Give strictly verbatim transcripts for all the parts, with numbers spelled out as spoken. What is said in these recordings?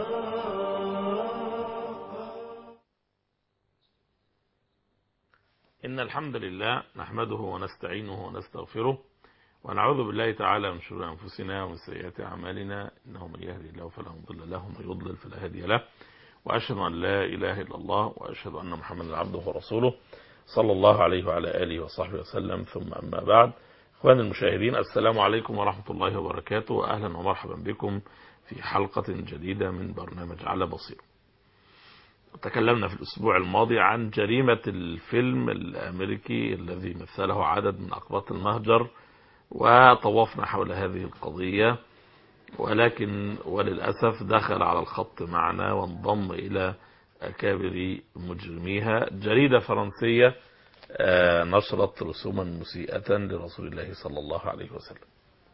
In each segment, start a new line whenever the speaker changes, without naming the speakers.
إن الحمد لله نحمده ونستعينه ونستغفره ونعوذ بالله تعالى من شرور أنفسنا ومن سيئات أعمالنا، إنه من يهدي الله فلا مضل له ومن يضلل فلا هادي له، وأشهد أن لا إله إلا الله وأشهد أن محمدا عبده ورسوله صلى الله عليه وعلى آله وصحبه وسلم. ثم أما بعد، إخواني المشاهدين، السلام عليكم ورحمة الله وبركاته. أهلا ومرحبا بكم في حلقة جديدة من برنامج على بصير. تكلمنا في الأسبوع الماضي عن جريمة الفيلم الأمريكي الذي مثله عدد من أقباط المهجر، وطوفنا حول هذه القضية، ولكن وللأسف دخل على الخط معنا وانضم إلى أكابر مجرميها جريدة فرنسية نشرت رسوما مسيئة لرسول الله صلى الله عليه وسلم.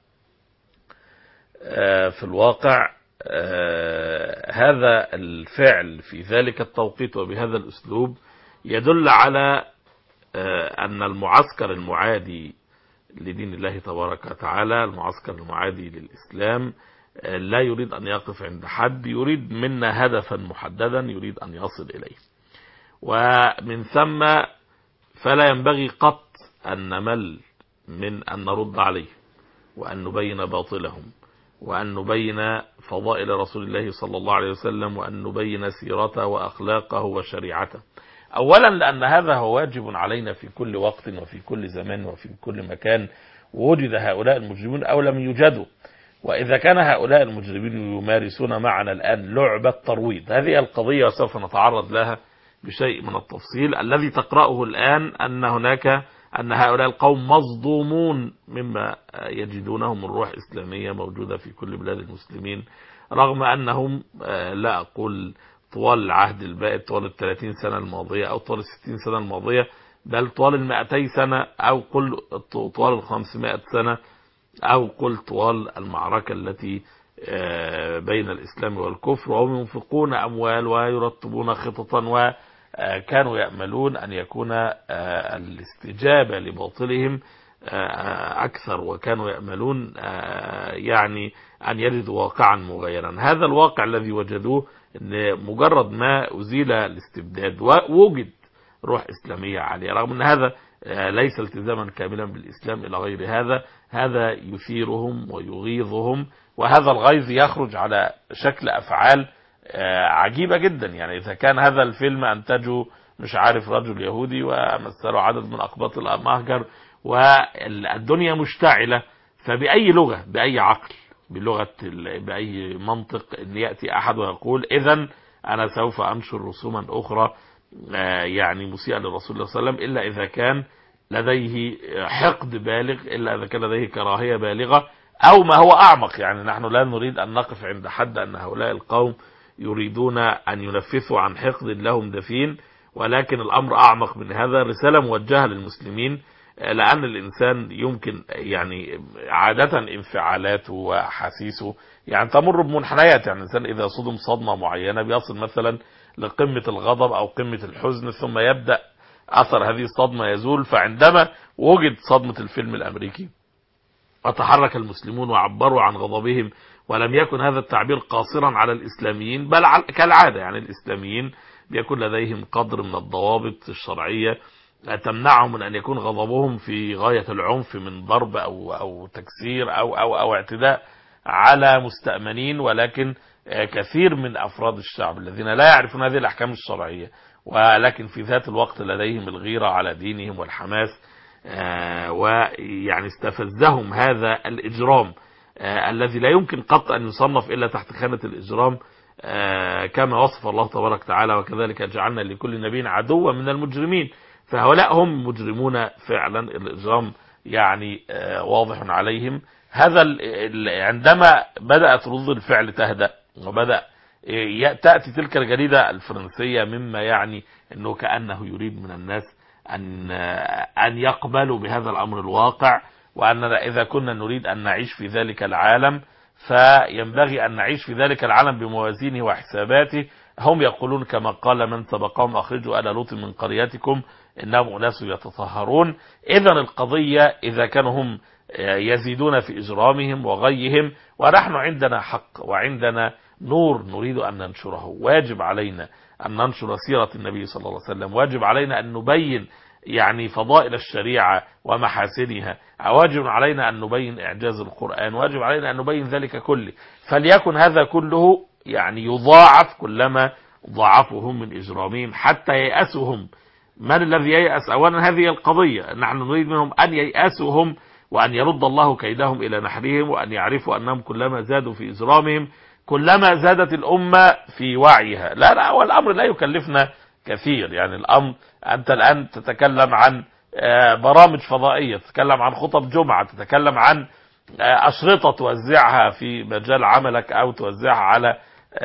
في الواقع هذا الفعل في ذلك التوقيت وبهذا الأسلوب يدل على أن المعسكر المعادي لدين الله تبارك وتعالى، المعسكر المعادي للإسلام، لا يريد أن يقف عند حد، يريد منا هدفا محددا يريد أن يصل إليه. ومن ثم فلا ينبغي قط أن نمل من أن نرد عليه وأن نبين باطلهم وأن نبين فضائل رسول الله صلى الله عليه وسلم وأن نبين سيرته وأخلاقه وشريعته. أولا لأن هذا هو واجب علينا في كل وقت وفي كل زمان وفي كل مكان وجد هؤلاء المجرمين أو لم يوجدوا. وإذا كان هؤلاء المجرمين يمارسون معنا الآن لعبة ترويض، هذه القضية وسوف نتعرض لها بشيء من التفصيل. الذي تقرأه الآن أن هناك أن هؤلاء القوم مصدومون مما يجدونه من روح إسلامية موجودة في كل بلاد المسلمين، رغم أنهم لا أقول طوال العهد البائد، طوال الثلاثين سنة الماضية أو طوال الستين سنة الماضية، بل طوال المائتي سنة أو كل طوال الخمسمائة سنة أو كل طوال المعركة التي بين الإسلام والكفر، وهم ينفقون أموال ويرتبون خططا، وكانوا يأملون أن يكون الاستجابة لباطلهم أكثر، وكانوا يأملون يعني أن يجدوا واقعا مغيرا. هذا الواقع الذي وجدوه أن مجرد ما أزيل الاستبداد ووجد روح إسلامية عالية، رغم أن هذا ليس التزاما كاملا بالإسلام إلى غير هذا، هذا يثيرهم ويغيظهم، وهذا الغيظ يخرج على شكل أفعال عجيبة جدا. يعني إذا كان هذا الفيلم أنتجه مش عارف رجل يهودي ومثله عدد من أقباط المهجر والدنيا مشتعلة، فبأي لغة، بأي عقل، بلغة بأي منطق أن يأتي أحد ويقول إذن أنا سوف أنشر رسوما أخرى يعني مسيئة للرسول صلى الله عليه وسلم، إلا إذا كان لديه حقد بالغ، إلا إذا كان لديه كراهية بالغة أو ما هو أعمق. يعني نحن لا نريد أن نقف عند حد أن هؤلاء القوم يريدون أن ينفثوا عن حقد لهم دفين، ولكن الأمر أعمق من هذا. رسالة موجهة للمسلمين، لأن الإنسان يمكن يعني عادة انفعالاته وحاسيسه يعني تمر بمنحنيات. يعني الإنسان إذا صدم صدمة معينة بيصل مثلا لقمة الغضب أو قمة الحزن، ثم يبدأ أثر هذه الصدمة يزول. فعندما وجد صدمة الفيلم الأمريكي وتحرك المسلمون وعبروا عن غضبهم، ولم يكن هذا التعبير قاصرا على الإسلاميين، بل كالعادة يعني الإسلاميين بيكون لديهم قدر من الضوابط الشرعية تمنعهم من أن يكون غضبهم في غاية العنف من ضرب أو أو تكسير أو أو أو اعتداء على مستأمنين. ولكن كثير من أفراد الشعب الذين لا يعرفون هذه الأحكام الشرعية، ولكن في ذات الوقت لديهم الغيرة على دينهم والحماس، ويعني استفزهم هذا الإجرام الذي لا يمكن قط أن يصنف إلا تحت خانة الإجرام، كما وصف الله تبارك وتعالى: وكذلك جعلنا لكل نبي عدوا من المجرمين. فهؤلاء هم مجرمون فعلا، الإجرام يعني واضح عليهم. هذا عندما بدأت ردود الفعل تهدأ وبدأ تأتي تلك الجريدة الفرنسية، مما يعني أنه كأنه يريد من الناس أن أن يقبلوا بهذا الأمر الواقع، وأننا إذا كنا نريد أن نعيش في ذلك العالم فينبغي أن نعيش في ذلك العالم بموازينه وحساباته. هم يقولون كما قال من سبقهم: أخرجوا آل لوط من قريتكم إنهم أناس يتطهرون. إذا القضية إذا كانوا هم يزيدون في إجرامهم وغيهم ونحن عندنا حق وعندنا نور نريد أن ننشره، واجب علينا أن ننشر سيرة النبي صلى الله عليه وسلم، واجب علينا أن نبين يعني فضائل الشريعة ومحاسنها، واجب علينا أن نبين إعجاز القرآن، واجب علينا أن نبين ذلك كله. فليكن هذا كله يعني يضاعف كلما ضاعفهم من إجرامهم حتى ييأسهم. من الذي ييأس؟ أولا هذه القضية، نحن نريد منهم أن ييأسهم وأن يرد الله كيدهم إلى نحرهم، وأن يعرفوا أنهم كلما زادوا في إجرامهم كلما زادت الأمة في وعيها. لا لا والأمر لا يكلفنا كثير، يعني الأمر أنت الآن تتكلم عن برامج فضائية، تتكلم عن خطب جمعة، تتكلم عن أشرطة توزعها في مجال عملك أو توزعها على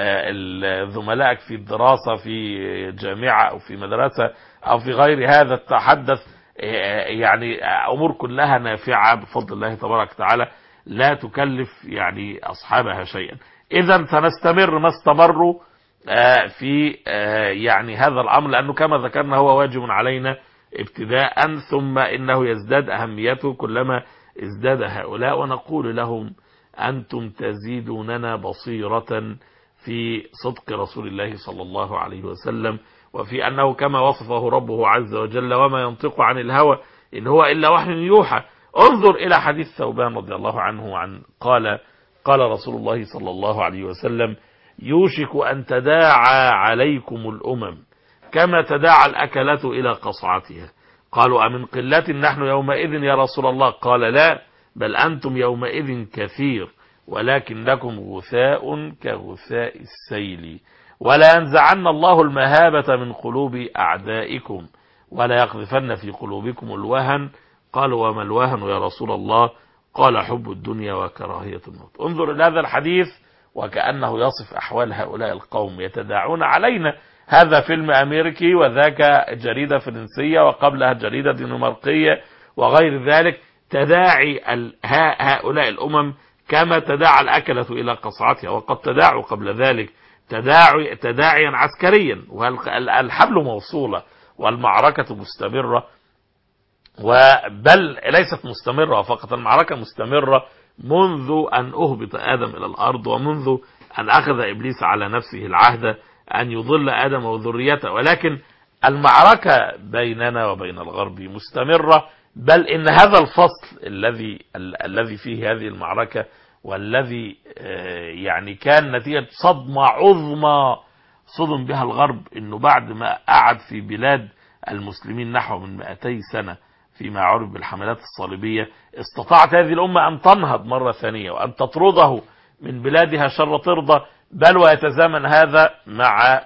زملائك في الدراسة في جامعة أو في مدرسة أو في غير هذا، تتحدث يعني أمور كلها نافعة بفضل الله تبارك وتعالى لا تكلف يعني أصحابها شيئا. إذا سنستمر ما استمروا في يعني هذا الأمر، لأنه كما ذكرنا هو واجب علينا ابتداء، ثم إنه يزداد أهميته كلما ازداد هؤلاء. ونقول لهم أنتم تزيدوننا بصيرة في صدق رسول الله صلى الله عليه وسلم، وفي أنه كما وصفه ربه عز وجل وما ينطق عن الهوى إن هو إلا وحي يوحى. انظر إلى حديث ثوبان رضي الله عنه عن قال قال رسول الله صلى الله عليه وسلم: يوشك أن تداعى عليكم الأمم كما تداعى الأكلة إلى قصعتها. قالوا: أمن قلة نحن يومئذ يا رسول الله؟ قال: لا، بل أنتم يومئذ كثير ولكن لكم غثاء كغثاء السيل، ولا ينزعن الله المهابة من قلوب أعدائكم ولا يقذفن في قلوبكم الوهن. قالوا: وما الوهن يا رسول الله؟ قال: حب الدنيا وكراهية الموت. انظر إلى هذا الحديث وكأنه يصف أحوال هؤلاء القوم يتداعون علينا. هذا فيلم أمريكي وذاك جريدة فرنسية وقبلها جريدة دنماركية وغير ذلك، تداعي هؤلاء الأمم كما تداعى الأكلة إلى قصعتها، وقد تداعوا قبل ذلك تداعي تداعيا عسكريا، والحبل موصولة والمعركة مستمرة، وبل ليست مستمرة فقط، المعركة مستمرة منذ أن أهبط آدم إلى الأرض، ومنذ أن أخذ إبليس على نفسه العهد أن يضل آدم وذريته. ولكن المعركة بيننا وبين الغرب مستمرة، بل إن هذا الفصل الذي الذي فيه هذه المعركة والذي يعني كان نتيجة صدمة عظمى صدم بها الغرب، إنه بعد ما قعد في بلاد المسلمين نحو من مئتي سنة فيما عرف بالحملات الصليبية، استطاعت هذه الأمة أن تنهض مرة ثانية وأن تطرده من بلادها شر طردة، بل ويتزامن هذا مع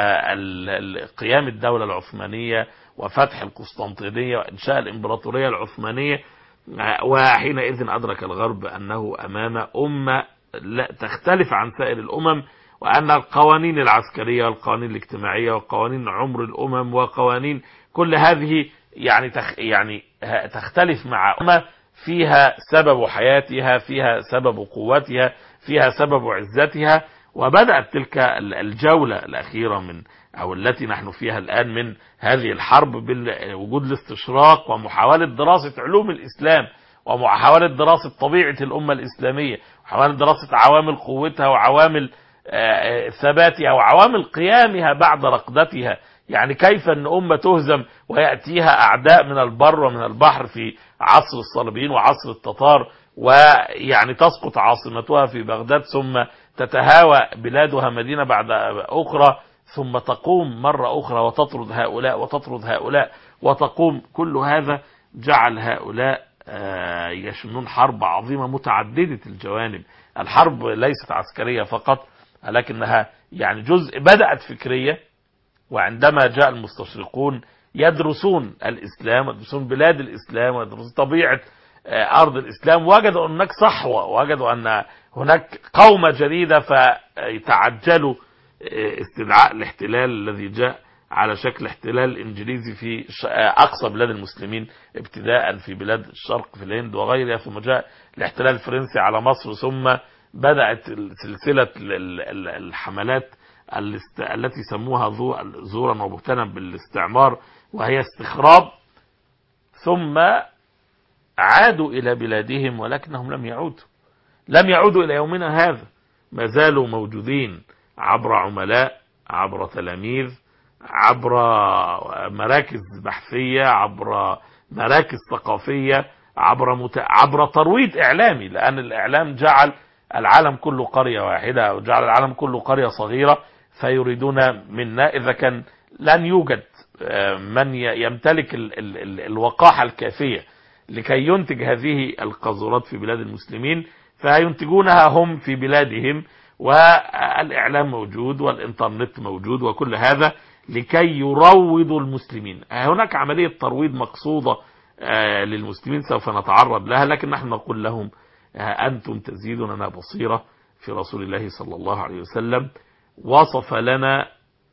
قيام الدولة العثمانية وفتح القسطنطينية وإنشاء الإمبراطورية العثمانية. وحينئذ أدرك الغرب أنه أمام أمة لا تختلف عن سائر الأمم، وأن القوانين العسكرية والقوانين الاجتماعية وقوانين عمر الأمم وقوانين كل هذه يعني تخ يعني تختلف مع أمة فيها سبب حياتها، فيها سبب قوتها، فيها سبب عزتها. وبدأت تلك الجولة الأخيرة من أو التي نحن فيها الآن من هذه الحرب بوجود الاستشراق ومحاولة دراسة علوم الإسلام ومحاولة دراسة طبيعة الأمة الإسلامية ومحاولة دراسة عوامل قوتها وعوامل ثباتها وعوامل قيامها بعد رقدتها. يعني كيف أن أمة تهزم ويأتيها أعداء من البر ومن البحر في عصر الصليبيين وعصر التتار، ويعني تسقط عاصمتها في بغداد ثم تتهاوى بلادها مدينة بعد أخرى، ثم تقوم مرة أخرى وتطرد هؤلاء وتطرد هؤلاء وتقوم. كل هذا جعل هؤلاء يشنون حرب عظيمة متعددة الجوانب. الحرب ليست عسكرية فقط، لكنها يعني جزء بدأت فكرية، وعندما جاء المستشرقون يدرسون الإسلام ويدرسون بلاد الإسلام ويدرسون طبيعة أرض الإسلام، وجدوا أن هناك صحوة، وجدوا أن هناك قومة جديدة، فتعجلوا استدعاء الاحتلال الذي جاء على شكل احتلال إنجليزي في أقصى بلاد المسلمين، ابتداء في بلاد الشرق في الهند وغيرها، ثم جاء الاحتلال الفرنسي على مصر، ثم بدأت سلسلة الحملات التي سموها زورا وبهتانا بالاستعمار، وهي استخراب. ثم عادوا إلى بلادهم ولكنهم لم يعودوا لم يعودوا إلى يومنا هذا. ما زالوا موجودين عبر عملاء، عبر تلاميذ، عبر مراكز بحثية، عبر مراكز ثقافية، عبر مت... عبر ترويض إعلامي، لأن الإعلام جعل العالم كله قرية واحدة وجعل العالم كله قرية صغيرة، فيريدون منا إذا كان لن يوجد من يمتلك ال... ال... ال... الوقاحة الكافية لكي ينتج هذه القاذورات في بلاد المسلمين، فينتجونها هم في بلادهم، والإعلام موجود والإنترنت موجود وكل هذا لكي يروضوا المسلمين. هناك عملية ترويض مقصودة للمسلمين سوف نتعرض لها، لكن نحن نقول لهم أنتم تزيدوننا بصيرة في رسول الله صلى الله عليه وسلم، وصف لنا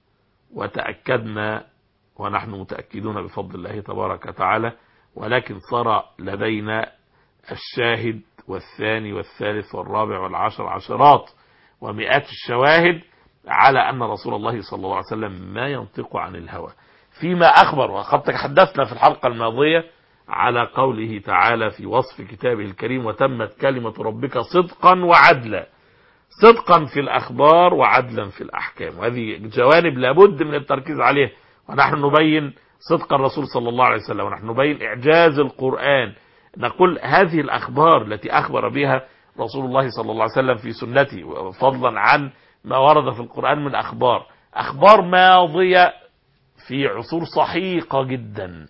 وتأكدنا ونحن متأكدون بفضل الله تبارك وتعالى، ولكن صار لدينا الشاهد والثاني والثالث والرابع والعشر عشرات ومئات الشواهد على أن رسول الله صلى الله عليه وسلم ما ينطق عن الهوى فيما أخبر. وقد تحدثنا في الحلقة الماضية على قوله تعالى في وصف كتابه الكريم: وتمت كلمة ربك صدقا وعدلا، صدقا في الأخبار وعدلا في الأحكام. وهذه جوانب لابد من التركيز عليها، ونحن نبين صدق الرسول صلى الله عليه وسلم، ونحن نبين إعجاز القرآن. نقول هذه الأخبار التي أخبر بها رسول الله صلى الله عليه وسلم في سنته، فضلا عن ما ورد في القرآن من أخبار أخبار ماضية في عصور صحيقة جدا.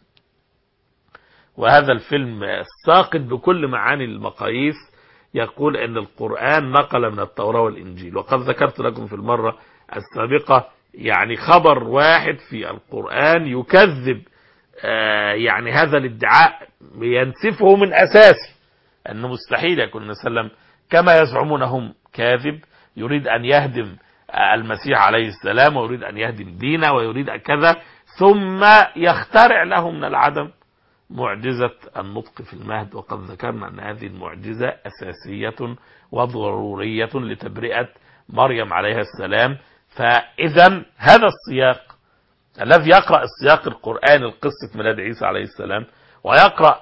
وهذا الفيلم الساقط بكل معاني المقاييس يقول أن القرآن نقل من التوراة والإنجيل. وقد ذكرت لكم في المرة السابقة يعني خبر واحد في القرآن يكذب آه يعني هذا الادعاء، ينسفه من أساسه، أنه مستحيل يكون النبي صلى الله عليه وسلم كما يزعمون هم كاذب، يريد أن يهدم المسيح عليه السلام ويريد أن يهدم دينه ويريد كذا، ثم يخترع له من العدم معجزة النطق في المهد. وقد ذكرنا أن هذه المعجزة أساسية وضرورية لتبرئة مريم عليها السلام. فإذا هذا السياق الذي يقرأ السياق القرآن القصة ميلاد عيسى عليه السلام، ويقرأ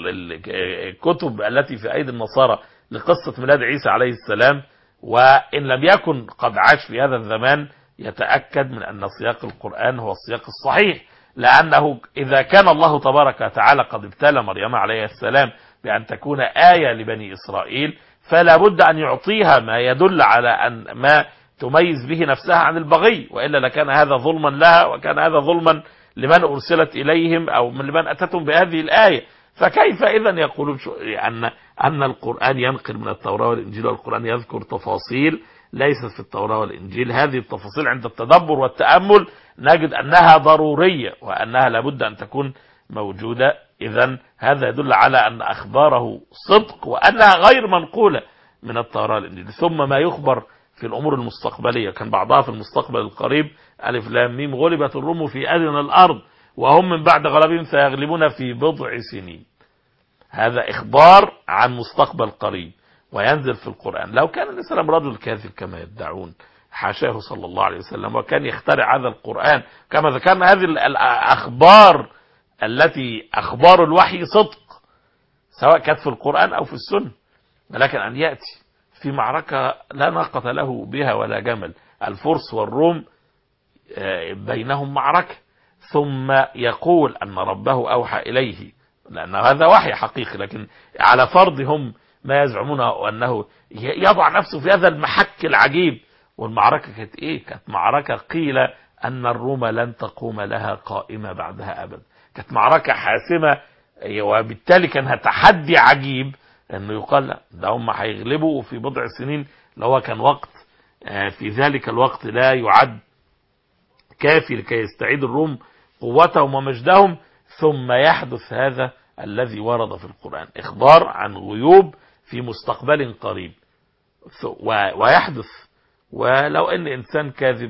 الكتب التي في أيدي النصارى لقصة ميلاد عيسى عليه السلام، وإن لم يكن قد عاش في هذا الزمان، يتأكد من أن سياق القرآن هو السياق الصحيح. لأنه إذا كان الله تبارك وتعالى قد ابتلى مريم عليه السلام بأن تكون آية لبني إسرائيل، فلا بد أن يعطيها ما يدل على أن ما تميز به نفسها عن البغي، وإلا لكان هذا ظلما لها، وكان هذا ظلما لمن أرسلت إليهم أو من لمن أتتهم بهذه الآية. فكيف إذن يقولون أن أن القرآن ينقل من التوراة والإنجيل، والقرآن يذكر تفاصيل ليست في التوراة والإنجيل؟ هذه التفاصيل عند التدبر والتأمل نجد أنها ضرورية وأنها لابد أن تكون موجودة. إذن هذا يدل على أن أخباره صدق وأنها غير منقولة من التوراة والإنجيل. ثم ما يخبر في الأمور المستقبلية، كان بعضها في المستقبل القريب: ألف لام ميم غلبت الروم في أدنى الأرض وهم من بعد غلبهم سيغلبون في بضع سنين. هذا إخبار عن مستقبل قريب وينزل في القرآن. لو كان الإسلام رجل كاذب كما يدعون، حاشاه صلى الله عليه وسلم، وكان يخترع هذا القرآن كما ذكرنا. هذه الأخبار التي أخبار الوحي صدق، سواء كانت في القرآن أو في السنة، ولكن أن يأتي في معركة لا ناقة له بها ولا جمل، الفرس والروم بينهم معركة، ثم يقول أن ربه أوحى إليه، لأن هذا وحي حقيقي، لكن على فرض هم ما يزعمونه أنه يضع نفسه في هذا المحك العجيب. والمعركة كانت إيه؟ كانت معركة قيل أن الروم لن تقوم لها قائمة بعدها أبدا، كانت معركة حاسمة، وبالتالي كان تحدي عجيب أنه يقال لا ده هم هيغلبوا في بضع سنين، اللي هو كان وقت في ذلك الوقت لا يعد كافي لكي يستعيد الروم قوتهم ومجدهم. ثم يحدث هذا الذي ورد في القرآن، إخبار عن غيوب في مستقبل قريب، ويحدث. ولو أن إنسان كاذب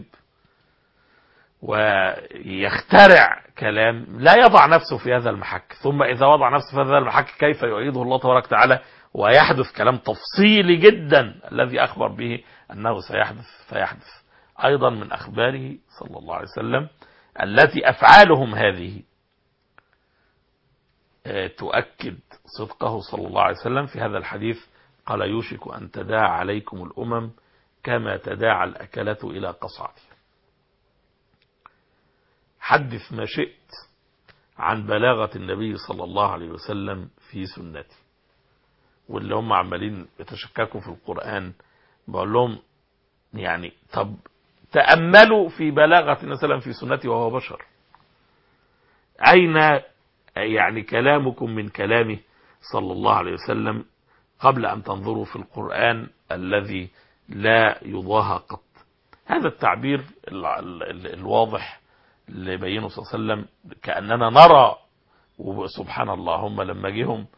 ويخترع كلام لا يضع نفسه في هذا المحك، ثم إذا وضع نفسه في هذا المحك كيف يعيده الله تبارك وتعالى ويحدث كلام تفصيلي جدا الذي أخبر به أنه سيحدث. فيحدث أيضا من أخباره صلى الله عليه وسلم التي أفعالهم هذه تؤكد صدقه صلى الله عليه وسلم. في هذا الحديث قال: يوشك أن تداعى عليكم الأمم كما تداعى الأكلة إلى قصعتها. حدث ما شئت عن بلاغة النبي صلى الله عليه وسلم في سنته. واللي هم عمالين يتشككوا في القرآن بقول لهم يعني طب تأملوا في بلاغة النبي صلى الله عليه وسلم في سنته وهو بشر. أين يعني كلامكم من كلامه صلى الله عليه وسلم قبل أن تنظروا في القرآن الذي لا يضاهى قط. هذا التعبير الواضح اللي بينه صلى الله عليه وسلم كأننا نرى. وسبحان الله هم لما جيهم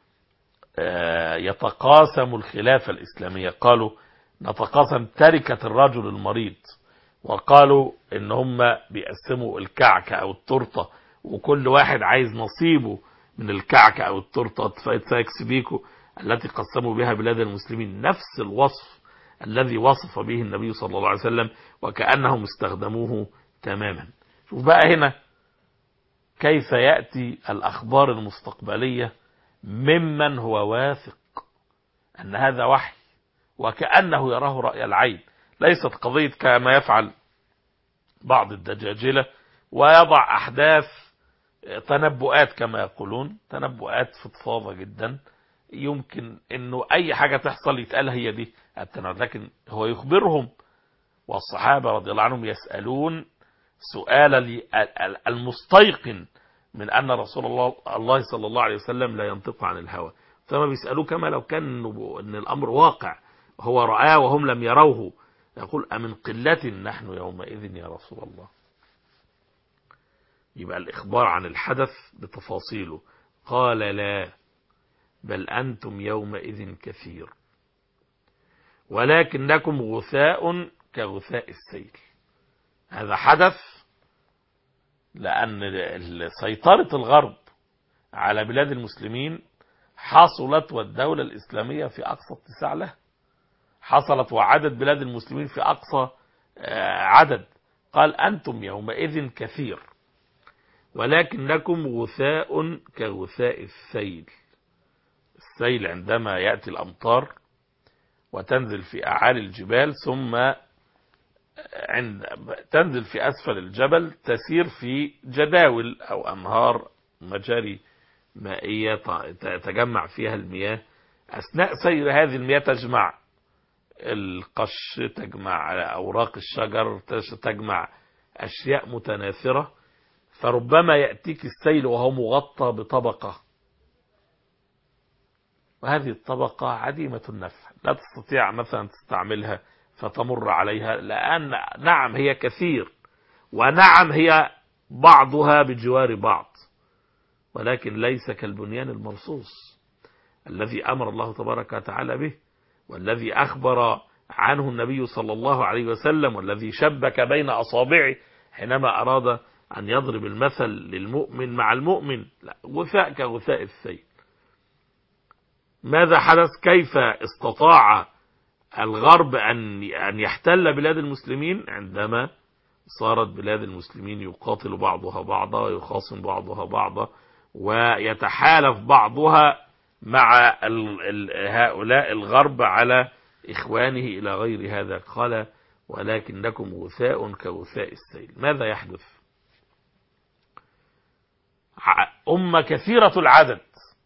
يتقاسموا الخلافة الإسلامية قالوا نتقاسم تركة الرجل المريض، وقالوا ان هم بيقسموا الكعكة او التورته وكل واحد عايز نصيبه من الكعكة او التورته فايتساكس بيكو التي قسموا بها بلاد المسلمين. نفس الوصف الذي وصف به النبي صلى الله عليه وسلم وكأنهم استخدموه تماما. شوف بقى هنا كيف يأتي الأخبار المستقبلية ممن هو واثق أن هذا وحي وكأنه يراه رأي العين، ليست قضية كما يفعل بعض الدجاجلة ويضع أحداث تنبؤات كما يقولون، تنبؤات فضفاضة جدا يمكن أنه أي حاجة تحصل يتقال هي دي التنبؤات، لكن هو يخبرهم والصحابة رضي الله عنهم يسألون سؤال المستيقن من أن رسول الله الله صلى الله عليه وسلم لا ينطق عن الهوى، ثم بيسألوه كما لو كان أن الأمر واقع هو رآه وهم لم يروه. يقول أمن قلة نحن يومئذ يا رسول الله. يبقى الإخبار عن الحدث بتفاصيله. قال لا بل أنتم يومئذ كثير ولكنكم غثاء كغثاء السيل. هذا حدث لأن سيطرة الغرب على بلاد المسلمين حصلت والدولة الإسلامية في أقصى اتساع لها، حصلت وعدد بلاد المسلمين في أقصى عدد. قال أنتم يومئذ كثير ولكنكم غثاء كغثاء السيل. السيل عندما يأتي الأمطار وتنزل في أعالي الجبال ثم عند تنزل في أسفل الجبل تسير في جداول أو أنهار مجاري مائية تجمع فيها المياه. أثناء سير هذه المياه تجمع القش، تجمع أوراق الشجر، تجمع أشياء متناثرة، فربما يأتيك السيل وهو مغطى بطبقة، وهذه الطبقة عديمة النفع لا تستطيع مثلا تستعملها فتمر عليها، لأن نعم هي كثير ونعم هي بعضها بجوار بعض، ولكن ليس كالبنيان المرصوص الذي أمر الله تبارك وتعالى به والذي أخبر عنه النبي صلى الله عليه وسلم والذي شبك بين أصابعه حينما أراد أن يضرب المثل للمؤمن مع المؤمن. لا، غثاء كغثاء السيل. ماذا حدث؟ كيف استطاع الغرب أن أن يحتل بلاد المسلمين عندما صارت بلاد المسلمين يقاتل بعضها بعضا ويخاصم بعضها بعضا ويتحالف بعضها مع هؤلاء الغرب على إخوانه إلى غير هذا. قال ولكنكم غثاء كغثاء السيل. ماذا يحدث؟ أمة كثيرة العدد،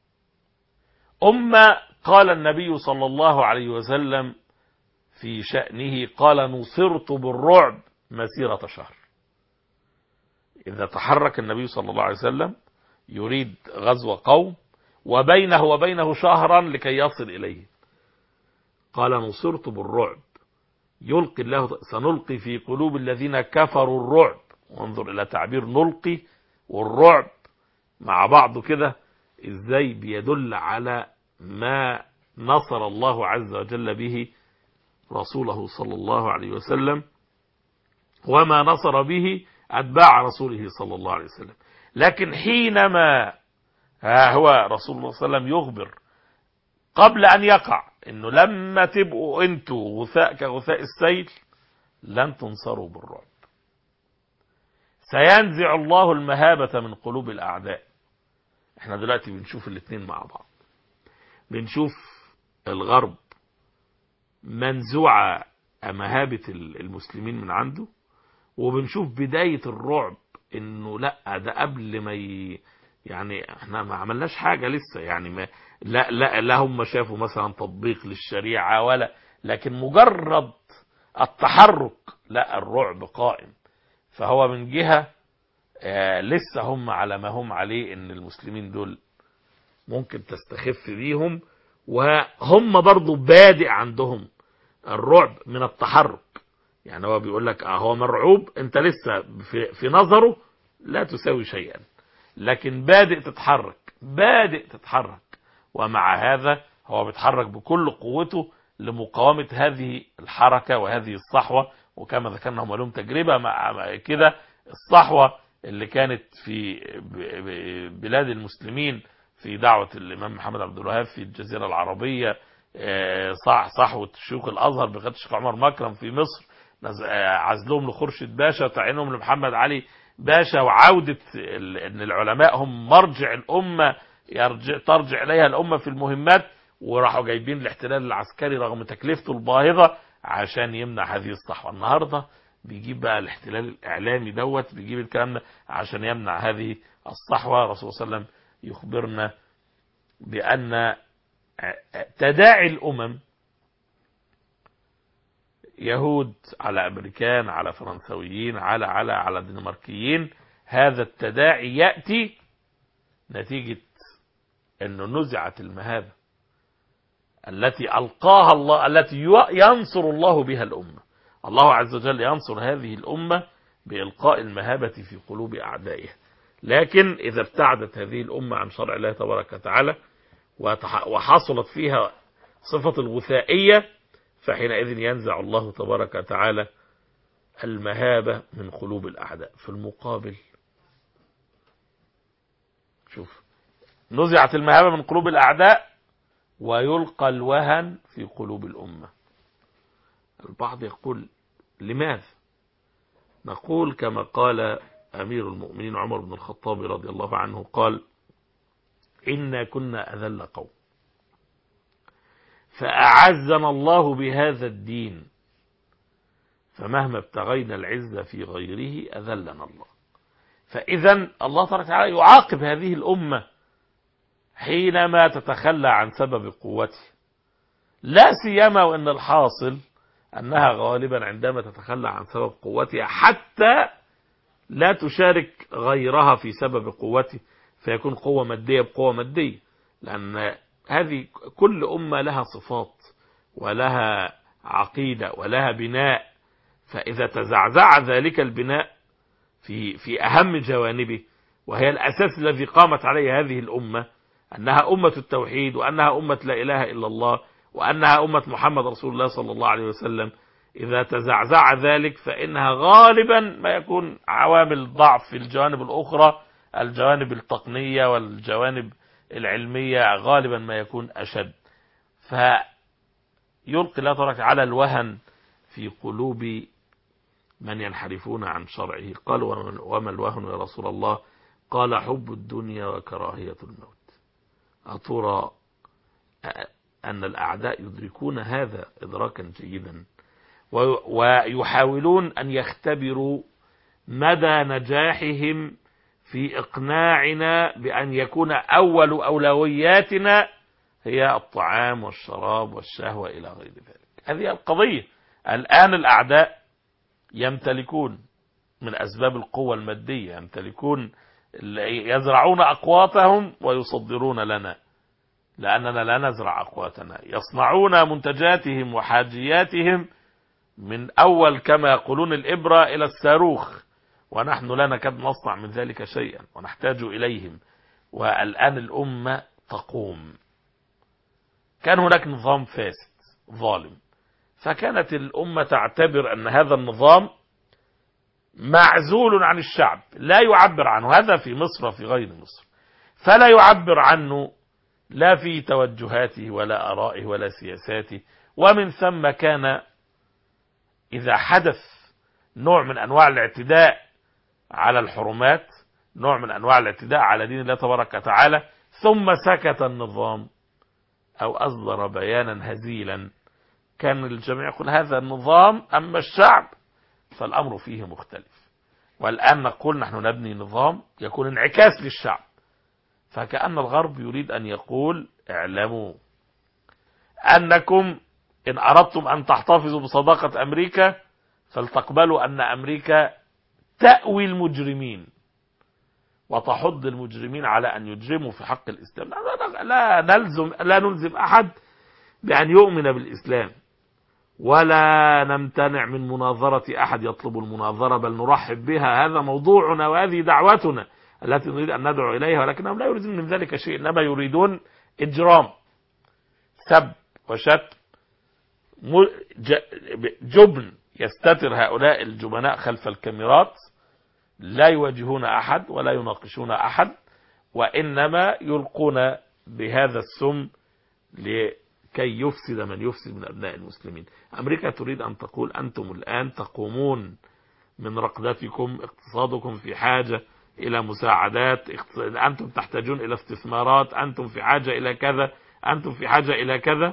أمة قال النبي صلى الله عليه وسلم في شأنه قال نصرت بالرعب مسيرة شهر. إذا تحرك النبي صلى الله عليه وسلم يريد غزو قوم وبينه وبينه شهرا لكي يصل إليه، قال نصرت بالرعب يلقي الله سنلقي في قلوب الذين كفروا الرعب. وانظر إلى تعبير نلقي والرعب مع بعض كده إزاي بيدل على ما نصر الله عز وجل به رسوله صلى الله عليه وسلم وما نصر به أتباع رسوله صلى الله عليه وسلم. لكن حينما ها هو رسول الله صلى الله عليه وسلم يخبر قبل أن يقع إنه لما تبقوا أنتوا غثاء كغثاء السيل لن تنصروا بالرعب، سينزع الله المهابة من قلوب الأعداء. احنا دلوقتي بنشوف الاثنين مع بعض، بنشوف الغرب منزوعة مهابة المسلمين من عنده، وبنشوف بداية الرعب انه لا ده قبل ما ي... يعني احنا ما عملناش حاجة لسه، يعني ما لا لا لا هم شافوا مثلا تطبيق للشريعة ولا، لكن مجرد التحرك لا الرعب قائم. فهو من جهة آه لسه هم على ما هم عليه، ان المسلمين دول ممكن تستخف بيهم، وهم برضو بادئ عندهم الرعب من التحرك. يعني هو بيقول لك اه هو مرعوب، انت لسه في, في نظره لا تساوي شيئا، لكن بادئ تتحرك بادئ تتحرك ومع هذا هو بيتحرك بكل قوته لمقاومة هذه الحركة وهذه الصحوة. وكما ذكرنا هم لهم تجربة مع كده، الصحوة اللي كانت في بلاد المسلمين في دعوة الإمام محمد عبد الوهاب في الجزيرة العربية، صح صحوة شيوخ الأزهر بقيادة الشيخ عمر مكرم في مصر، عزلهم لخورشيد باشا وتعيينهم لمحمد علي باشا، وعودة ان العلماء هم مرجع الأمة يرجع ترجع إليها الأمة في المهمات، وراحوا جايبين الاحتلال العسكري رغم تكلفته الباهظة عشان يمنع هذه الصحوة. النهاردة بيجيب بقى الاحتلال الإعلامي دوت بيجيب الكلام ده عشان يمنع هذه الصحوة. الرسول صلى الله عليه وسلم يخبرنا بأن تداعي الأمم يهود على أمريكان على فرنسويين على على على دنماركيين، هذا التداعي يأتي نتيجة أنه نزعت المهابة التي ألقاها الله، التي ينصر الله بها الأمة. الله عز وجل ينصر هذه الأمة بإلقاء المهابة في قلوب أعدائها. لكن إذا ابتعدت هذه الأمة عن شرع الله تبارك وتعالى وحصلت فيها صفة الغثائية، فحينئذ ينزع الله تبارك وتعالى المهابة من قلوب الأعداء. في المقابل شوف، نزعت المهابة من قلوب الأعداء ويلقى الوهن في قلوب الأمة. البعض يقول لماذا؟ نقول كما قال أمير المؤمنين عمر بن الخطاب رضي الله عنه، قال: إنا كنا أذل قوم فأعزنا الله بهذا الدين، فمهما ابتغينا العزة في غيره أذلنا الله. فإذا الله تبارك وتعالى يعاقب هذه الأمة حينما تتخلى عن سبب قوته، لا سيما وأن الحاصل أنها غالبا عندما تتخلى عن سبب قوتها حتى لا تشارك غيرها في سبب قوته، فيكون قوة مادية بقوة مادية، لأن هذه كل أمة لها صفات ولها عقيدة ولها بناء. فإذا تزعزع ذلك البناء في في أهم جوانبه، وهي الأساس الذي قامت عليه هذه الأمة، أنها أمة التوحيد، وأنها أمة لا إله إلا الله، وأنها أمة محمد رسول الله صلى الله عليه وسلم، إذا تزعزع ذلك فإنها غالبا ما يكون عوامل ضعف في الجوانب الأخرى، الجوانب التقنية والجوانب العلمية غالبا ما يكون أشد، فيلقي الله تبارك على الوهن في قلوب من ينحرفون عن شرعه. قال: وما الوهن يا رسول الله؟ قال: حب الدنيا وكراهية الموت. أترى أن الأعداء يدركون هذا إدراكا جيدا، ويحاولون أن يختبروا مدى نجاحهم في إقناعنا بأن يكون أول أولوياتنا هي الطعام والشراب والشهوة إلى غير ذلك. هذه القضية. الآن الأعداء يمتلكون من أسباب القوة المادية، يمتلكون يزرعون أقواتهم ويصدرون لنا، لأننا لا نزرع أقواتنا. يصنعون منتجاتهم وحاجياتهم من أول كما يقولون الإبرة إلى الصاروخ، ونحن لا نكاد نصنع من ذلك شيئا ونحتاج إليهم. والآن الأمة تقوم. كان هناك نظام فاسد ظالم، فكانت الأمة تعتبر أن هذا النظام معزول عن الشعب، لا يعبر عنه. هذا في مصر وفي غير مصر، فلا يعبر عنه لا في توجهاته ولا آرائه ولا سياساته. ومن ثم كان إذا حدث نوع من أنواع الاعتداء على الحرمات، نوع من أنواع الاعتداء على دين الله تبارك وتعالى، ثم سكت النظام أو أصدر بيانا هزيلا كان الجميع يقول هذا النظام، أما الشعب فالأمر فيه مختلف. والآن نقول نحن نبني نظام يكون انعكاس للشعب. فكأن الغرب يريد أن يقول اعلموا أنكم إن أردتم أن تحتفظوا بصداقة أمريكا فلتقبلوا أن أمريكا تأوي المجرمين وتحض المجرمين على أن يجرموا في حق الإسلام. لا, لا نلزم لا نلزم أحد بأن يؤمن بالإسلام، ولا نمتنع من مناظرة أحد يطلب المناظرة، بل نرحب بها. هذا موضوعنا وهذه دعوتنا التي نريد أن ندعو إليها، ولكنهم لا يريدون من ذلك شيء، إنما يريدون إجرام، سب وشتم، جبن يستتر هؤلاء الجبناء خلف الكاميرات، لا يواجهون أحد ولا يناقشون أحد، وإنما يلقون بهذا السم لكي يفسد من يفسد من أبناء المسلمين. أمريكا تريد أن تقول أنتم الآن تقومون من رقدتكم، اقتصادكم في حاجة إلى مساعدات، أنتم تحتاجون إلى استثمارات، أنتم في حاجة إلى كذا، أنتم في حاجة إلى كذا.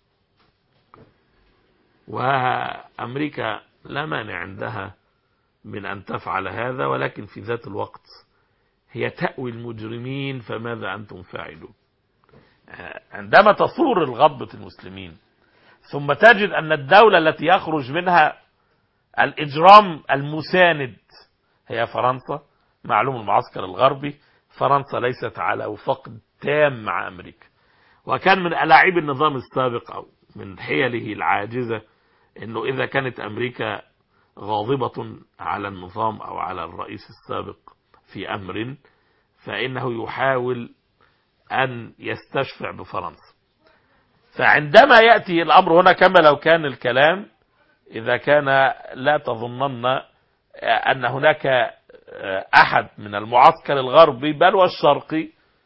وأمريكا لا مانع عندها من أن تفعل هذا، ولكن في ذات الوقت هي تأوي المجرمين، فماذا أنتم فاعلون؟ عندما تصور الغضبة المسلمين ثم تجد أن الدولة التي يخرج منها الإجرام المساند هي فرنسا، معلوم المعسكر الغربي فرنسا ليست على وفاق تام مع أمريكا، وكان من ألاعيب النظام السابق أو من حيله العاجزة أنه إذا كانت أمريكا غاضبة على النظام أو على الرئيس السابق في أمر فإنه يحاول أن يستشفع بفرنسا. فعندما يأتي الأمر هنا كما لو كان الكلام، إذا كان لا تظنن أن هناك أحد من المعسكر الغربي بل والشرقي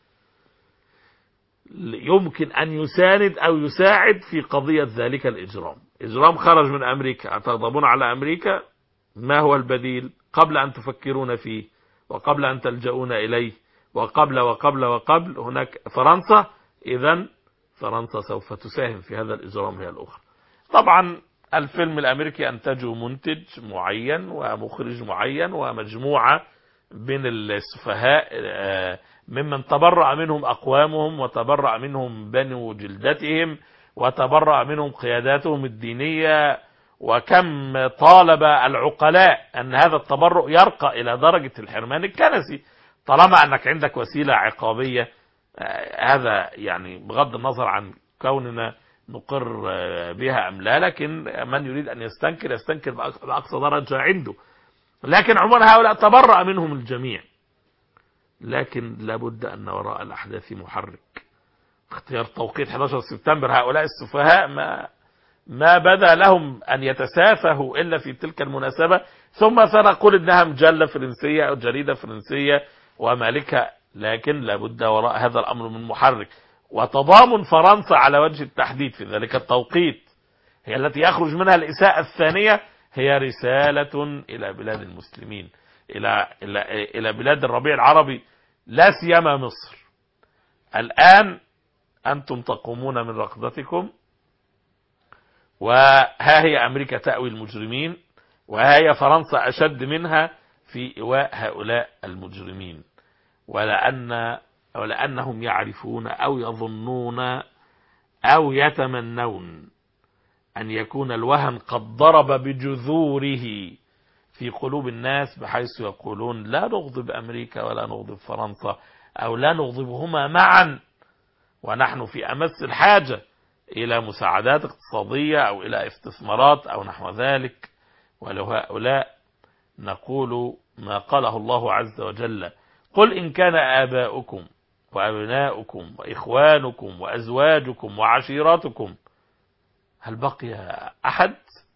يمكن أن يساند أو يساعد في قضية ذلك الإجرام. إجرام خرج من أمريكا، أتغضبون على أمريكا؟ ما هو البديل قبل أن تفكرون فيه وقبل أن تلجؤون إليه وقبل وقبل وقبل هناك فرنسا؟ إذن فرنسا سوف تساهم في هذا الإجرام هي الأخرى. طبعا الفيلم الأمريكي أنتجه منتج معين ومخرج معين ومجموعة من السفهاء ممن تبرأ منهم أقوامهم وتبرأ منهم بنو جلدتهم وتبرأ منهم قياداتهم الدينية، وكم طالب العقلاء أن هذا التبرؤ يرقى إلى درجة الحرمان الكنسي طالما أنك عندك وسيلة عقابية. هذا يعني بغض النظر عن كوننا نقر بها أم لا، لكن من يريد أن يستنكر يستنكر بأقصى درجة عنده. لكن عموما هؤلاء تبرأ منهم الجميع، لكن لابد أن وراء الأحداث محرك. اختيار توقيت أحد عشر سبتمبر، هؤلاء السفهاء ما ما بدا لهم أن يتسافهوا إلا في تلك المناسبة، ثم سنقول إنها مجلة فرنسية أو جريدة فرنسية ومالكها، لكن لابد وراء هذا الأمر من محرك. وتضامن فرنسا على وجه التحديد في ذلك التوقيت هي التي يخرج منها الإساءة الثانية، هي رسالة إلى بلاد المسلمين، إلى إلى إلى بلاد الربيع العربي، لا سيما مصر. الآن أنتم تقومون من رقدتكم، وها هي أمريكا تأوي المجرمين، وها هي فرنسا أشد منها في إيواء هؤلاء المجرمين. ولأن ولأنهم يعرفون أو يظنون أو يتمنون أن يكون الوهن قد ضرب بجذوره في قلوب الناس، بحيث يقولون لا نغضب أمريكا ولا نغضب فرنسا، أو لا نغضبهما معا، ونحن في أمس الحاجة إلى مساعدات اقتصادية أو إلى استثمارات أو نحو ذلك. ولهؤلاء نقول ما قاله الله عز وجل: قل إن كان آباؤكم وأبناؤكم وإخوانكم وأزواجكم وعشيراتكم، هل بقي أحد؟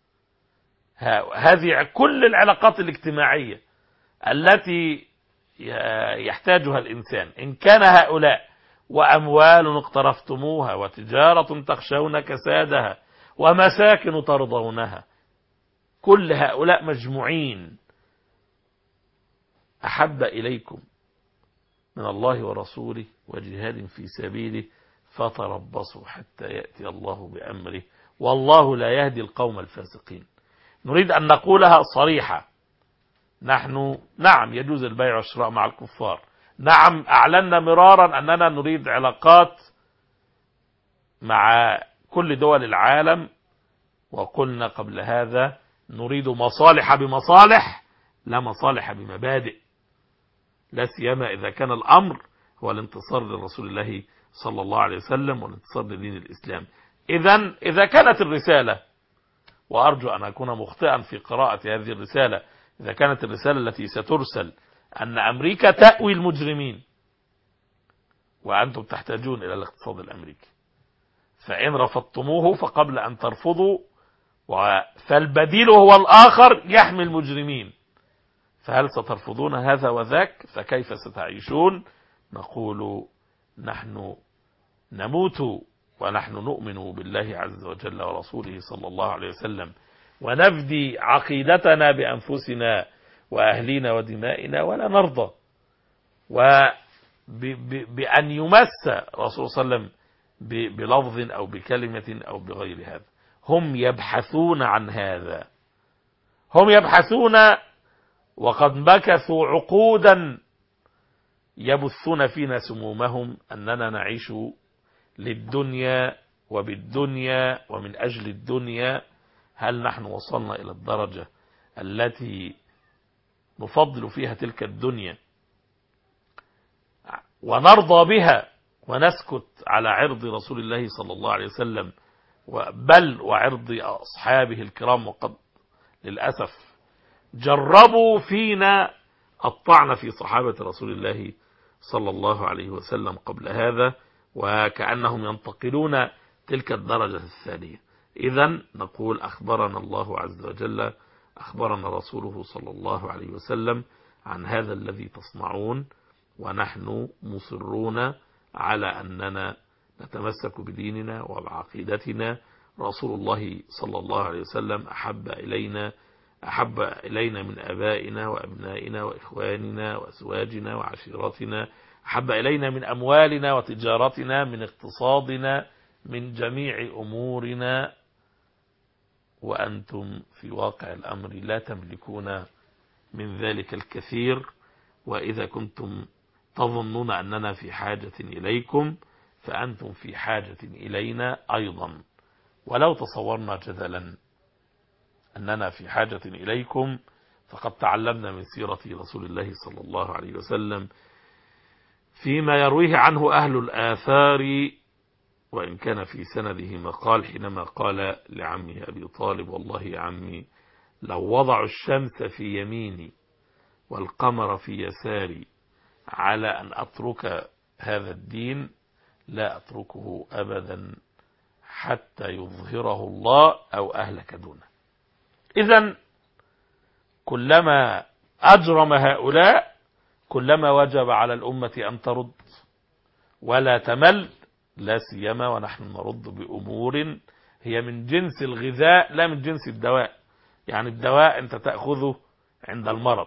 هذه كل العلاقات الاجتماعية التي يحتاجها الإنسان. إن كان هؤلاء وأموال اقترفتموها وتجارة تخشون كسادها ومساكن ترضونها، كل هؤلاء مجموعين أحب إليكم من الله ورسوله وجهاد في سبيله فتربصوا حتى يأتي الله بأمره والله لا يهدي القوم الفاسقين. نريد أن نقولها صريحة. نحن نعم يجوز البيع والشراء مع الكفار، نعم أعلنا مرارا أننا نريد علاقات مع كل دول العالم، وقلنا قبل هذا نريد مصالح بمصالح لا مصالح بمبادئ، لا سيما إذا كان الأمر هو الانتصار لرسول الله صلى الله عليه وسلم والانتصار لدين الإسلام. إذن إذا كانت الرسالة، وأرجو أن أكون مخطئا في قراءة هذه الرسالة، إذا كانت الرسالة التي سترسل أن أمريكا تأوي المجرمين وأنتم تحتاجون إلى الاقتصاد الأمريكي، فإن رفضتموه فقبل أن ترفضوا فالبديل هو الآخر يحمي المجرمين، فهل سترفضون هذا وذاك؟ فكيف ستعيشون؟ نقول نحن نموت ونحن نؤمن بالله عز وجل ورسوله صلى الله عليه وسلم، ونفدي عقيدتنا بأنفسنا وأهلنا ودمائنا، ولا نرضى وبأن يمس رسول صلى الله عليه وسلم بلفظ أو بكلمة أو بغير هذا. هم يبحثون عن هذا، هم يبحثون وقد مكثوا عقودا يبثون فينا سمومهم أننا نعيش للدنيا وبالدنيا ومن أجل الدنيا. هل نحن وصلنا إلى الدرجة التي نفضل فيها تلك الدنيا ونرضى بها ونسكت على عرض رسول الله صلى الله عليه وسلم بل وعرض أصحابه الكرام؟ وقد للأسف جربوا فينا الطعن في صحابة رسول الله صلى الله عليه وسلم قبل هذا، وكأنهم ينتقلون تلك الدرجة الثانية. إذن نقول أخبرنا الله عز وجل، أخبرنا رسوله صلى الله عليه وسلم عن هذا الذي تصنعون، ونحن مصرون على أننا نتمسك بديننا وبعقيدتنا. رسول الله صلى الله عليه وسلم أحب إلينا أحب إلينا من أبائنا وأبنائنا وإخواننا وأزواجنا وعشيرتنا، أحب إلينا من أموالنا وتجارتنا، من اقتصادنا، من جميع أمورنا، وأنتم في واقع الأمر لا تملكون من ذلك الكثير. وإذا كنتم تظنون أننا في حاجة إليكم فأنتم في حاجة إلينا أيضا. ولو تصورنا جدلا أننا في حاجة إليكم فقد تعلمنا من سيرة رسول الله صلى الله عليه وسلم فيما يرويه عنه أهل الآثار، وإن كان في سنده مقال، حينما قال لعمه أبي طالب: والله يا عمي لو وضعوا الشمس في يميني والقمر في يساري على أن أترك هذا الدين لا أتركه أبدا حتى يظهره الله أو أهلك دونه. إذن كلما أجرم هؤلاء كلما وجب على الأمة أن ترد ولا تمل، لا سيما ونحن نرد بأمور هي من جنس الغذاء لا من جنس الدواء. يعني الدواء أنت تأخذه عند المرض،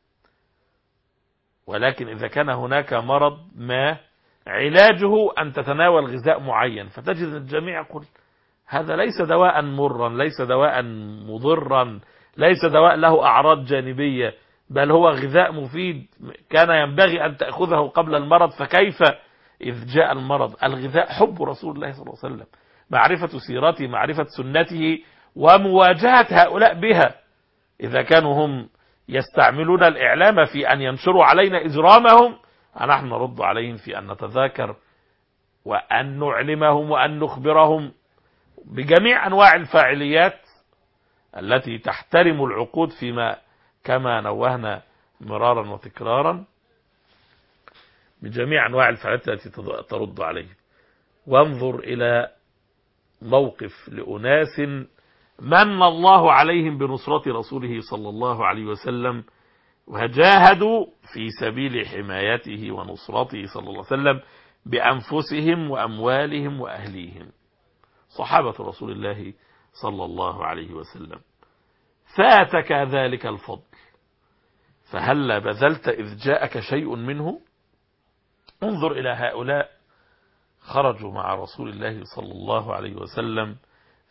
ولكن إذا كان هناك مرض ما علاجه أن تتناول غذاء معين، فتجد الجميع يقول هذا ليس دواء مرا، ليس دواء مضرا، ليس دواء له أعراض جانبية، بل هو غذاء مفيد كان ينبغي أن تأخذه قبل المرض. فكيف إذ جاء المرض؟ الغذاء حب رسول الله صلى الله عليه وسلم، معرفة سيرته، معرفة سنته، ومواجهة هؤلاء بها. إذا كانوا هم يستعملون الإعلام في أن ينشروا علينا إجرامهم، نحن نرد عليهم في أن نتذاكر وأن نعلمهم وأن نخبرهم بجميع أنواع الفاعليات التي تحترم العقود، فيما كما نوهنا مرارا وتكرارا بجميع أنواع الفاعليات التي ترد عليه. وانظر إلى موقف لأناس من الله عليهم بنصرة رسوله صلى الله عليه وسلم وجاهدوا في سبيل حمايته ونصرته صلى الله عليه وسلم بأنفسهم وأموالهم وأهليهم، صحابة رسول الله صلى الله عليه وسلم. فاتك ذلك الفضل، فهل بذلت إذ جاءك شيء منه؟ انظر إلى هؤلاء خرجوا مع رسول الله صلى الله عليه وسلم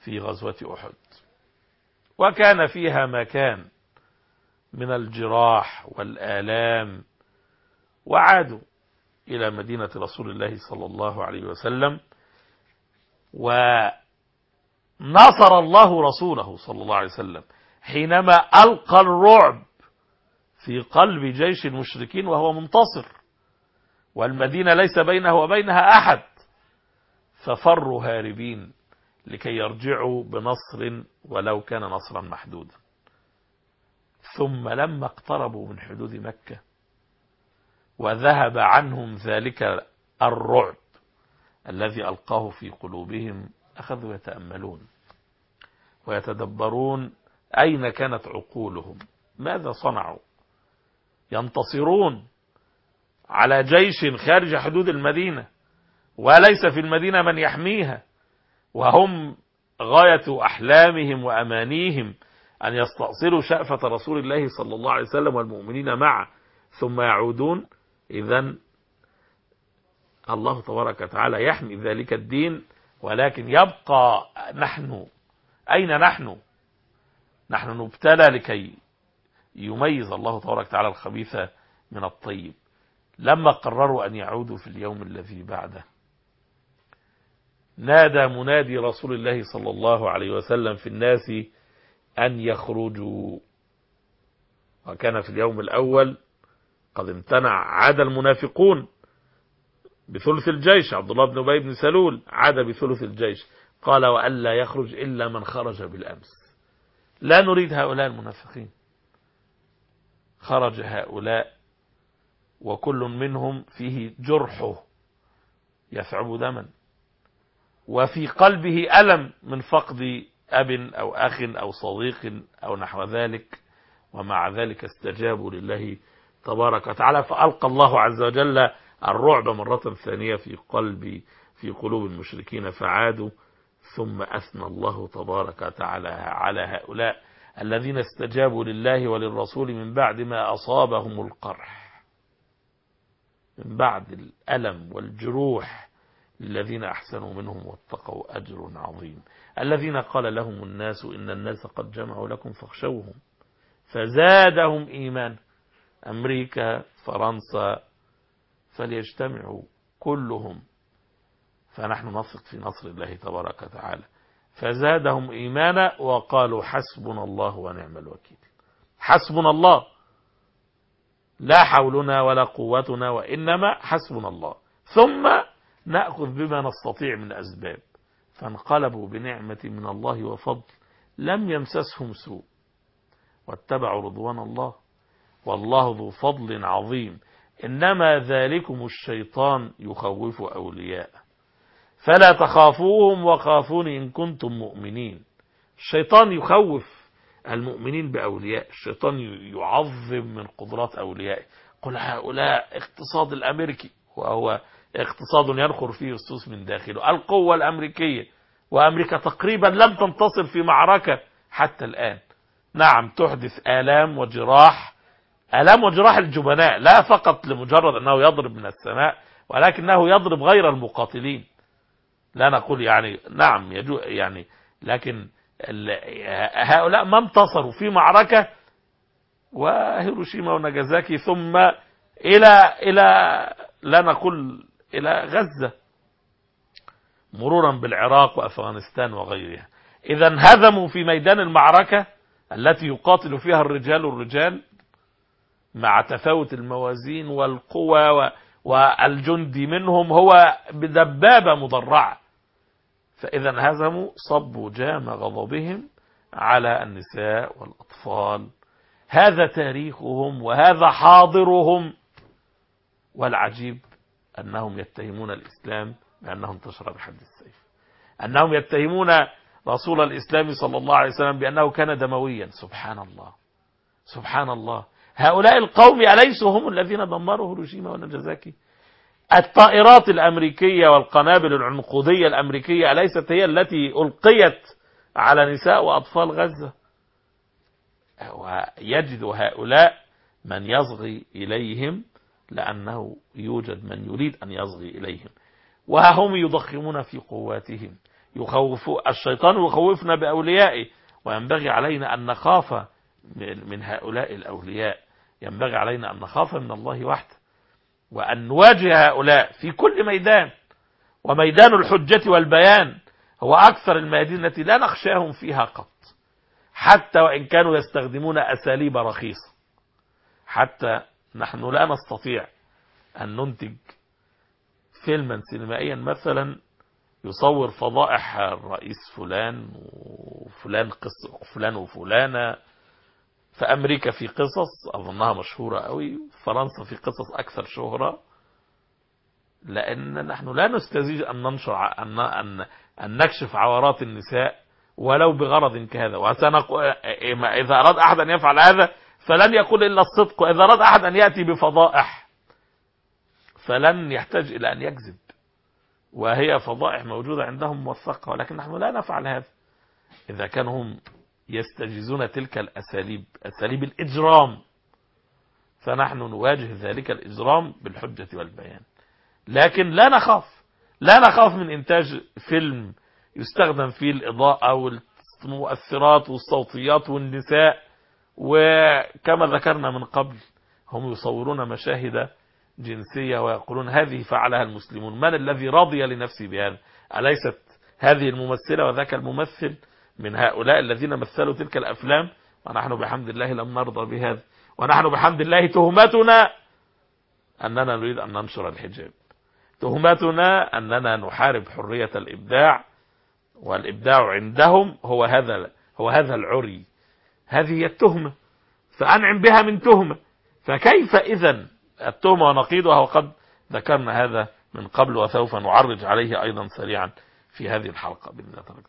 في غزوة أحد، وكان فيها ما كان من الجراح والآلام، وعادوا إلى مدينة رسول الله صلى الله عليه وسلم، ونصر الله رسوله صلى الله عليه وسلم حينما ألقى الرعب في قلب جيش المشركين وهو منتصر، والمدينة ليس بينه وبينها أحد، ففروا هاربين لكي يرجعوا بنصر ولو كان نصرا محدودا. ثم لما اقتربوا من حدود مكة وذهب عنهم ذلك الرعب الذي ألقاه في قلوبهم، أخذوا يتأملون ويتدبرون أين كانت عقولهم، ماذا صنعوا، ينتصرون على جيش خارج حدود المدينة وليس في المدينة من يحميها، وهم غاية أحلامهم وأمانيهم أن يستأصلوا شأفة رسول الله صلى الله عليه وسلم والمؤمنين معه ثم يعودون. إذن الله تبارك وتعالى يحمي ذلك الدين، ولكن يبقى نحن، أين نحن؟ نحن نبتلى لكي يميز الله تبارك وتعالى الخبيث من الطيب. لما قرروا أن يعودوا في اليوم الذي بعده، نادى منادي رسول الله صلى الله عليه وسلم في الناس أن يخرجوا، وكان في اليوم الأول قد امتنع، عاد المنافقون بثلث الجيش، عبد الله بن أبي بن سلول عاد بثلث الجيش، قال وألا يخرج إلا من خرج بالأمس، لا نريد هؤلاء المنافقين. خرج هؤلاء وكل منهم فيه جرحه يثعب دما، وفي قلبه ألم من فقد أب أو أخ أو صديق أو نحو ذلك، ومع ذلك استجابوا لله تبارك وتعالى، فألقى الله عز وجل الرعب مرة ثانية في قلب في قلوب المشركين فعادوا. ثم أثنى الله تبارك وتعالى على هؤلاء الذين استجابوا لله وللرسول من بعد ما أصابهم القرح، من بعد الألم والجروح، للذين أحسنوا منهم واتقوا أجر عظيم، الذين قال لهم الناس إن الناس قد جمعوا لكم فاخشوهم فزادهم إيمان. أمريكا، فرنسا، فليجتمعوا كلهم، فنحن نثق في نصر الله تبارك وتعالى. فزادهم إيمانا وقالوا حسبنا الله ونعم الوكيل. حسبنا الله، لا حولنا ولا قوتنا، وإنما حسبنا الله، ثم نأخذ بما نستطيع من أسباب. فانقلبوا بنعمة من الله وفضل لم يمسسهم سوء واتبعوا رضوان الله، والله ذو فضل عظيم. إنما ذلكم الشيطان يخوف أولياءه فلا تخافوهم وخافوني إن كنتم مؤمنين. الشيطان يخوف المؤمنين بأولياء، الشيطان يعظم من قدرات أوليائه. قل هؤلاء اقتصاد الأمريكي، وهو اقتصاد ينخر فيه السوس من داخله، القوة الأمريكية، وأمريكا تقريبا لم تنتصر في معركة حتى الآن. نعم تحدث آلام وجراح، آلام وجراح الجبناء، لا فقط لمجرد أنه يضرب من السماء، ولكنه يضرب غير المقاتلين. لا نقول يعني نعم يجو يعني، لكن هؤلاء ما انتصروا في معركة، وهيروشيما وناجازاكي، ثم إلى إلى لا نقول إلى غزة، مرورا بالعراق وأفغانستان وغيرها. إذا هزموا في ميدان المعركة التي يقاتل فيها الرجال الرجال مع تفاوت الموازين والقوى، والجندي منهم هو بدبابة مدرعة. فإذا هزموا صبوا جام غضبهم على النساء والأطفال. هذا تاريخهم وهذا حاضرهم. والعجيب أنهم يتهمون الإسلام بأنه انتشر بحد السيف، أنهم يتهمون رسول الإسلام صلى الله عليه وسلم بأنه كان دمويا. سبحان الله، سبحان الله. هؤلاء القوم أليسوا هم الذين دمروا هيروشيما وناجازاكي؟ الطائرات الأمريكية والقنابل العنقودية الأمريكية أليست هي التي ألقيت على نساء وأطفال غزة؟ ويجد هؤلاء من يصغي إليهم، لأنه يوجد من يريد أن يصغي إليهم، وهم يضخمون في قواتهم، يخوف الشيطان يخوفنا بأوليائه، وينبغي علينا أن نخاف من هؤلاء الأولياء، ينبغي علينا أن نخاف من الله وحده، وأن نواجه هؤلاء في كل ميدان. وميدان الحجة والبيان هو أكثر الميادين التي لا نخشاهم فيها قط، حتى وإن كانوا يستخدمون أساليب رخيصة. حتى نحن لا نستطيع أن ننتج فيلما سينمائيا مثلا يصور فضائح الرئيس فلان وفلان قص فلان وفلانة. في أمريكا في قصص أظنها مشهورة قوي، فرنسا في قصص أكثر شهرة، لأن نحن لا نستزيد أن ننشر أن أن أن نكشف عورات النساء ولو بغرض كهذا. وسنقول إذا أراد أحد أن يفعل هذا فلن يقول إلا الصدق، وإذا أراد أحد أن يأتي بفضائح فلن يحتاج إلى أن يكذب، وهي فضائح موجودة عندهم موثقة. ولكن نحن لا نفعل هذا. إذا كانوا هم يستجيزون تلك الأساليب، أساليب الإجرام، فنحن نواجه ذلك الإجرام بالحجة والبيان. لكن لا نخاف لا نخاف من إنتاج فيلم يستخدم فيه الإضاءة والمؤثرات والصوتيات والنساء، وكما ذكرنا من قبل هم يصورون مشاهد جنسية ويقولون هذه فعلها المسلمون. من الذي رضي لنفسه بهذا؟ أليست هذه الممثلة وذاك الممثل من هؤلاء الذين مثلوا تلك الأفلام؟ ونحن بحمد الله لم نرضى بهذا، ونحن بحمد الله تهمتنا أننا نريد أن ننشر الحجاب، تهمتنا أننا نحارب حرية الإبداع، والإبداع عندهم هو هذا هو هذا العري. هذه هي التهمة، فأنعم بها من تهمة. فكيف إذن التهمة ونقيضها؟ وقد ذكرنا هذا من قبل وسوف نعرج عليه أيضا سريعا في هذه الحلقة بإذن الله تعالى.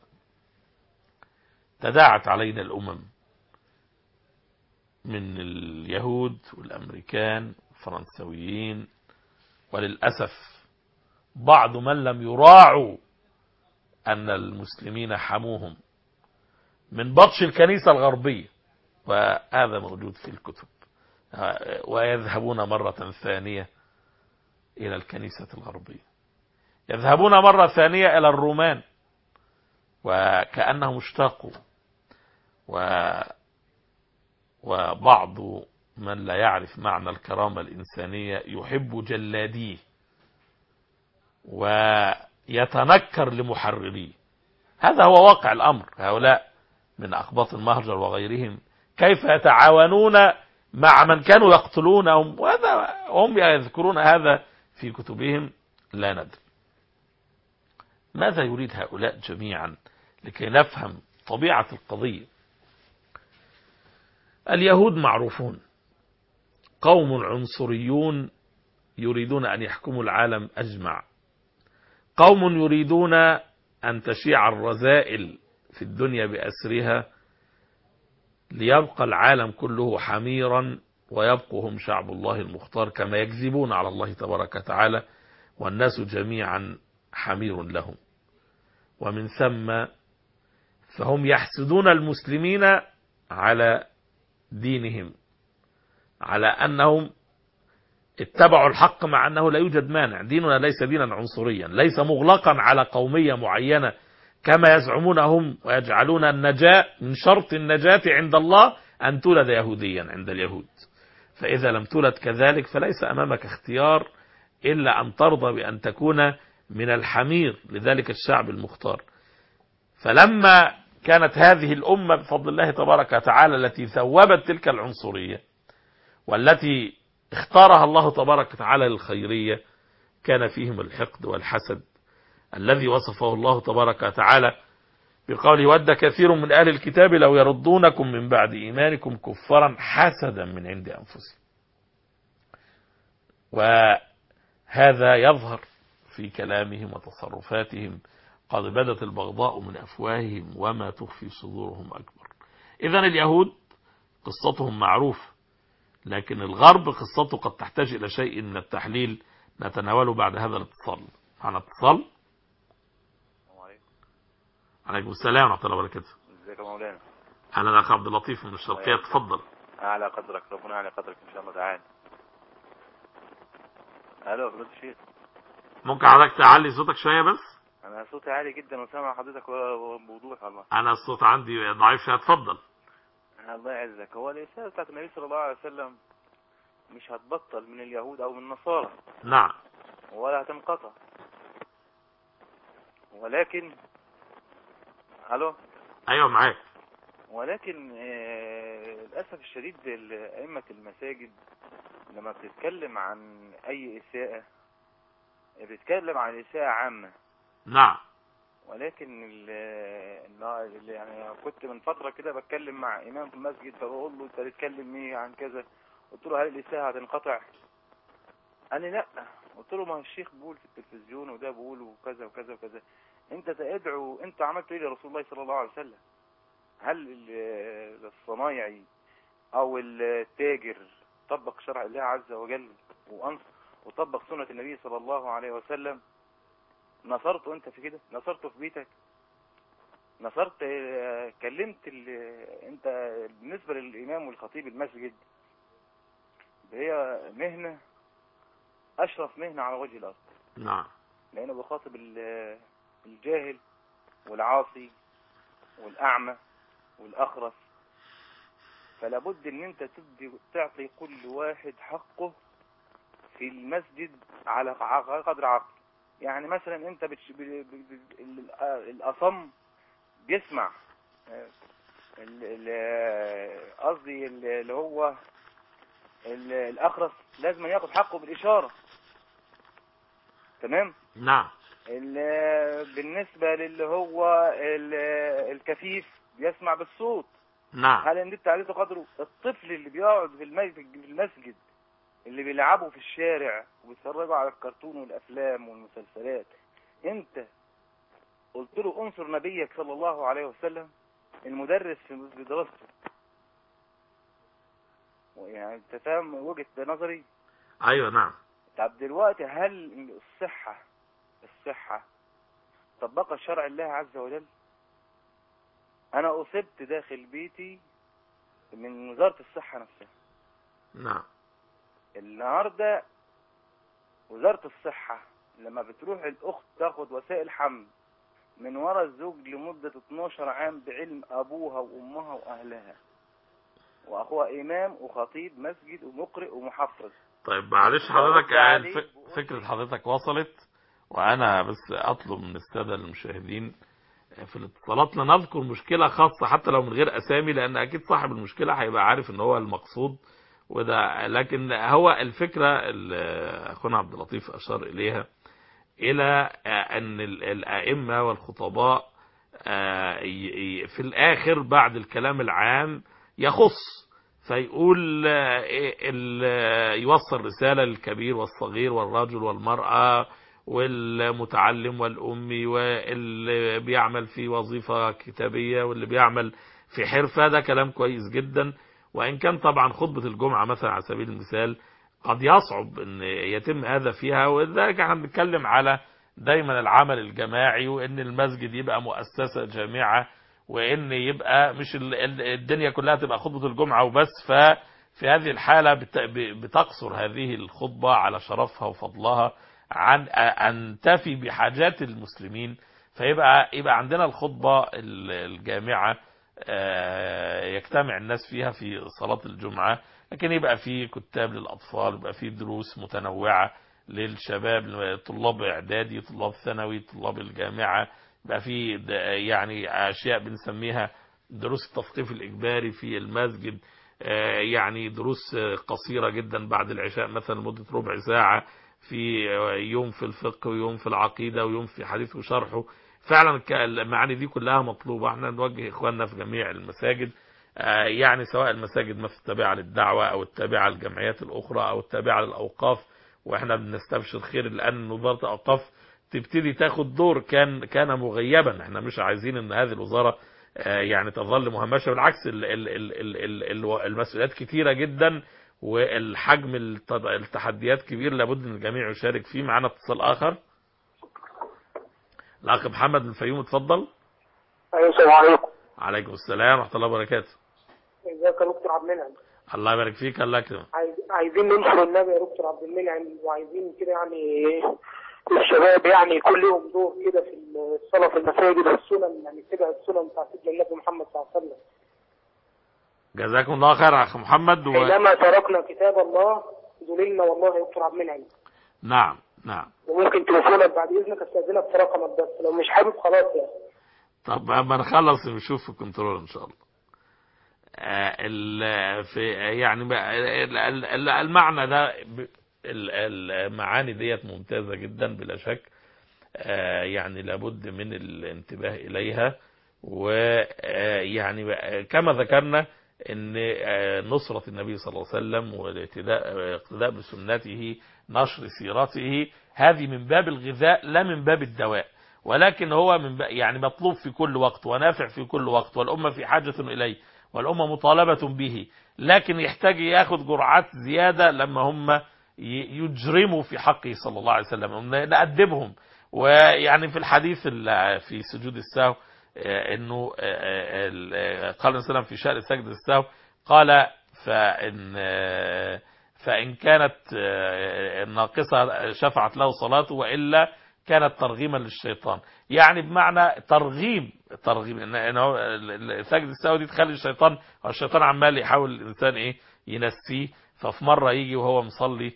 تداعت علينا الأمم من اليهود والأمريكان والفرنسويين، وللأسف بعض من لم يراعوا أن المسلمين حموهم من بطش الكنيسة الغربية، وهذا موجود في الكتب، ويذهبون مرة ثانية إلى الكنيسة الغربية، يذهبون مرة ثانية إلى الرومان وكأنهم اشتاقوا. و وبعض من لا يعرف معنى الكرامة الإنسانية يحب جلاديه ويتنكر لمحرريه. هذا هو واقع الأمر. هؤلاء من أقباط المهجر وغيرهم كيف يتعاونون مع من كانوا يقتلونهم، وهذا هم يذكرون هذا في كتبهم لا ندري. ماذا يريد هؤلاء جميعا لكي نفهم طبيعة القضية؟ اليهود معروفون، قوم عنصريون يريدون أن يحكموا العالم أجمع، قوم يريدون أن تشيع الرذائل في الدنيا بأسرها ليبقى العالم كله حميرا ويبقوا هم شعب الله المختار، كما يكذبون على الله تبارك وتعالى والناس جميعا حمير لهم. ومن ثم فهم يحسدون المسلمين على دينهم، على أنهم اتبعوا الحق مع أنه لا يوجد مانع. ديننا ليس دينا عنصريا، ليس مغلقا على قومية معينة كما يزعمون هم، ويجعلون النجاة من شرط النجاة عند الله أن تولد يهوديا عند اليهود. فإذا لم تولد كذلك فليس أمامك اختيار إلا أن ترضى بأن تكون من الحمير لذلك الشعب المختار. فلما كانت هذه الأمة بفضل الله تبارك وتعالى التي ثوبت تلك العنصرية والتي اختارها الله تبارك وتعالى للخيرية، كان فيهم الحقد والحسد الذي وصفه الله تبارك وتعالى بقوله: ود كثير من أهل الكتاب لو يردونكم من بعد إيمانكم كفارا حسدا من عند أنفسهم. وهذا يظهر في كلامهم وتصرفاتهم، قد بدت البغضاء من أفواههم وما تخفي صدورهم أكبر. إذن اليهود قصتهم معروفة، لكن الغرب قصته قد تحتاج إلى شيء من التحليل نتناوله بعد هذا الاتصال. معنا اتصال. عليكم السلام ورحمة الله وبركاته.
ازيك يا مولانا؟
أنا الأخ عبد اللطيف من الشرقية، تفضل.
أعلى قدرك، ربنا أعلى قدرك إن شاء الله تعالى. ألو فضيلة الشيخ،
ممكن حضرتك تعلي صوتك شوية بس؟
انا صوتي عالي جدا وسامع حضرتك بوضوح والله.
انا الصوت عندي ضعيف شويه، اتفضل.
الله يعزك. هو الرسالة بتاعت النبي صلى الله عليه وسلم مش هتبطل من اليهود او من النصارى.
نعم.
ولا هتنقطع، ولكن الو
ايوه معاك.
ولكن آه... للاسف الشديد ائمة المساجد لما بتتكلم عن اي اساءة بتتكلم عن اساءة عامة.
نعم.
ولكن ال ال يعني كنت من فترة كده بتكلم مع امام في المسجد، فبقول له انت بتتكلم ايه عن كذا؟ قلت له هل الاساءة هتنقطع؟ قال لي لا. قلت له ما الشيخ بيقول في التلفزيون وده بيقول وكذا وكذا وكذا، انت تدعو، انت عملت ايه لرسول الله صلى الله عليه وسلم؟ هل الصنايعي او التاجر طبق شرع الله عز وجل وطبق سنة النبي صلى الله عليه وسلم؟ نصرته انت في كده؟ نصرته في بيتك؟ نصرت كلمت انت بالنسبة للامام والخطيب المسجد، هي مهنة اشرف مهنة على وجه الارض.
نعم.
لانه بخاطب الجاهل والعاصي والاعمى والاخرس، فلا بد ان انت تدي تعطي كل واحد حقه في المسجد على قدر عقل. يعني مثلا انت بتش... ب... ب... ب... الاصم بيسمع، قصدي اللي هو الاخرس لازم ياخد حقه بالاشاره. تمام.
نعم.
بالنسبه للي هو الكفيف بيسمع بالصوت.
نعم.
هل انت عليه قدره؟ الطفل اللي بيقعد في المسجد اللي بيلعبوا في الشارع وبيتفرجوا على الكرتون والافلام والمسلسلات، انت قلت له انصر نبيك صلى الله عليه وسلم؟ المدرس في دراسته، يعني انت فاهم وجهة نظري؟
ايوه نعم.
طب دلوقتي هل الصحة الصحة طبق شرع الله عز وجل؟ انا اصبت داخل بيتي من وزارة الصحة نفسها.
نعم.
النهاردة وزارة الصحة لما بتروح الاخت تاخد وسائل حمل من وراء الزوج لمدة اتناشر عام بعلم ابوها وامها واهلها، واخوها امام وخطيب مسجد ومقرئ ومحفظ.
طيب معلش حضرتك، الف... فكرة حضرتك وصلت، وانا بس اطلب من السادة المشاهدين في الاتصالات نذكر مشكلة خاصة حتى لو من غير اسامي، لان اكيد صاحب المشكلة هيبقى عارف ان هو المقصود وده. لكن هو الفكرة اللي اخونا عبد اللطيف اشار اليها، الى ان الائمة والخطباء في الاخر بعد الكلام العام يخص، فيقول يوصل رسالة للكبير والصغير والرجل والمرأة والمتعلم والأمي واللي بيعمل في وظيفة كتابية واللي بيعمل في حرفة. ده كلام كويس جدا، وإن كان طبعا خطبة الجمعة مثلا على سبيل المثال قد يصعب أن يتم هذا فيها، وذلك احنا بنتكلم على دايما العمل الجماعي، وأن المسجد يبقى مؤسسة جامعة، وان يبقى مش الدنيا كلها تبقى خطبة الجمعة وبس. ففي هذه الحالة بتقصر هذه الخطبة على شرفها وفضلها عن ان تفي بحاجات المسلمين، فيبقى يبقى عندنا الخطبة الجامعة يجتمع الناس فيها في صلاة الجمعة، لكن يبقى في كتاب للأطفال، يبقى في دروس متنوعة للشباب، طلاب إعدادي، طلاب ثانوي، طلاب الجامعة، بقى في يعني أشياء بنسميها دروس التثقيف الإجباري في المسجد، يعني دروس قصيرة جدا بعد العشاء مثلا مدة ربع ساعة، في يوم في الفقه ويوم في العقيدة ويوم في حديث وشرحه. فعلا المعاني دي كلها مطلوبة. احنا نوجه إخواننا في جميع المساجد، يعني سواء المساجد مثل التابعة للدعوة أو التابعة للجمعيات الأخرى أو التابعة للأوقاف، واحنا بنستبشر خير الآن وزارة الأوقاف تبتدي تاخد دور كان كان مغيبا. احنا مش عايزين ان هذه الوزارة يعني تظل مهمشة، بالعكس ال ال ال ال المسؤوليات كتيرة جدا والحجم التحديات كبير، لابد ان الجميع يشارك فيه. معنا اتصال اخر، الاخ محمد من الفيوم، اتفضل.
ايوه السلام عليكم.
عليكم السلام ورحمة الله وبركاته.
ازيك يا دكتور عبد المنعم؟
الله يبارك فيك. الله يكرمك.
عايز... عايزين ننصر النبي يا دكتور عبد المنعم، وعايزين كده يعني الشباب يعني كل يوم دور كده في الصلاة في المساجد والسنن، يعني اتبع السنن بتاعت سيدنا النبي محمد صلى الله عليه وسلم.
جزاكم الله خير يا أخي محمد. و...
حينما تركنا كتاب الله ذللنا والله يا دكتور عبد المنعم.
نعم نعم.
وممكن تليفونك بعد إذنك استأذنك في رقمك بس، لو مش حابب خلاص يعني.
طب اما نخلص نشوف في الكنترول ان شاء الله. آه ال في يعني ال- ال- المعنى ده ب- ال- المعاني ديت ممتازة جدا بلا شك. آه يعني لابد من الانتباه إليها. ويعني كما ذكرنا ان آه نصرة النبي صلى الله عليه وسلم والاقتداء بسنته، نشر سيرته، هذه من باب الغذاء لا من باب الدواء، ولكن هو من يعني مطلوب في كل وقت ونافع في كل وقت، والأمة في حاجة إليه، والأمة مطالبة به، لكن يحتاج ياخد جرعات زيادة لما هم يجرموا في حقه صلى الله عليه وسلم، نأدبهم. ويعني في الحديث في سجود السهو انه قال النبي صلى الله عليه وسلم في شأن سجد السهو، قال فإن فإن كانت ناقصة شفعت له صلاته، وإلا كانت ترغيما للشيطان. يعني بمعنى ترغيب ترغيب انه سجد السهو دي تخلي الشيطان، والشيطان عمال يحاول الانسان ايه ينسيه. ففي مره يجي وهو مصلي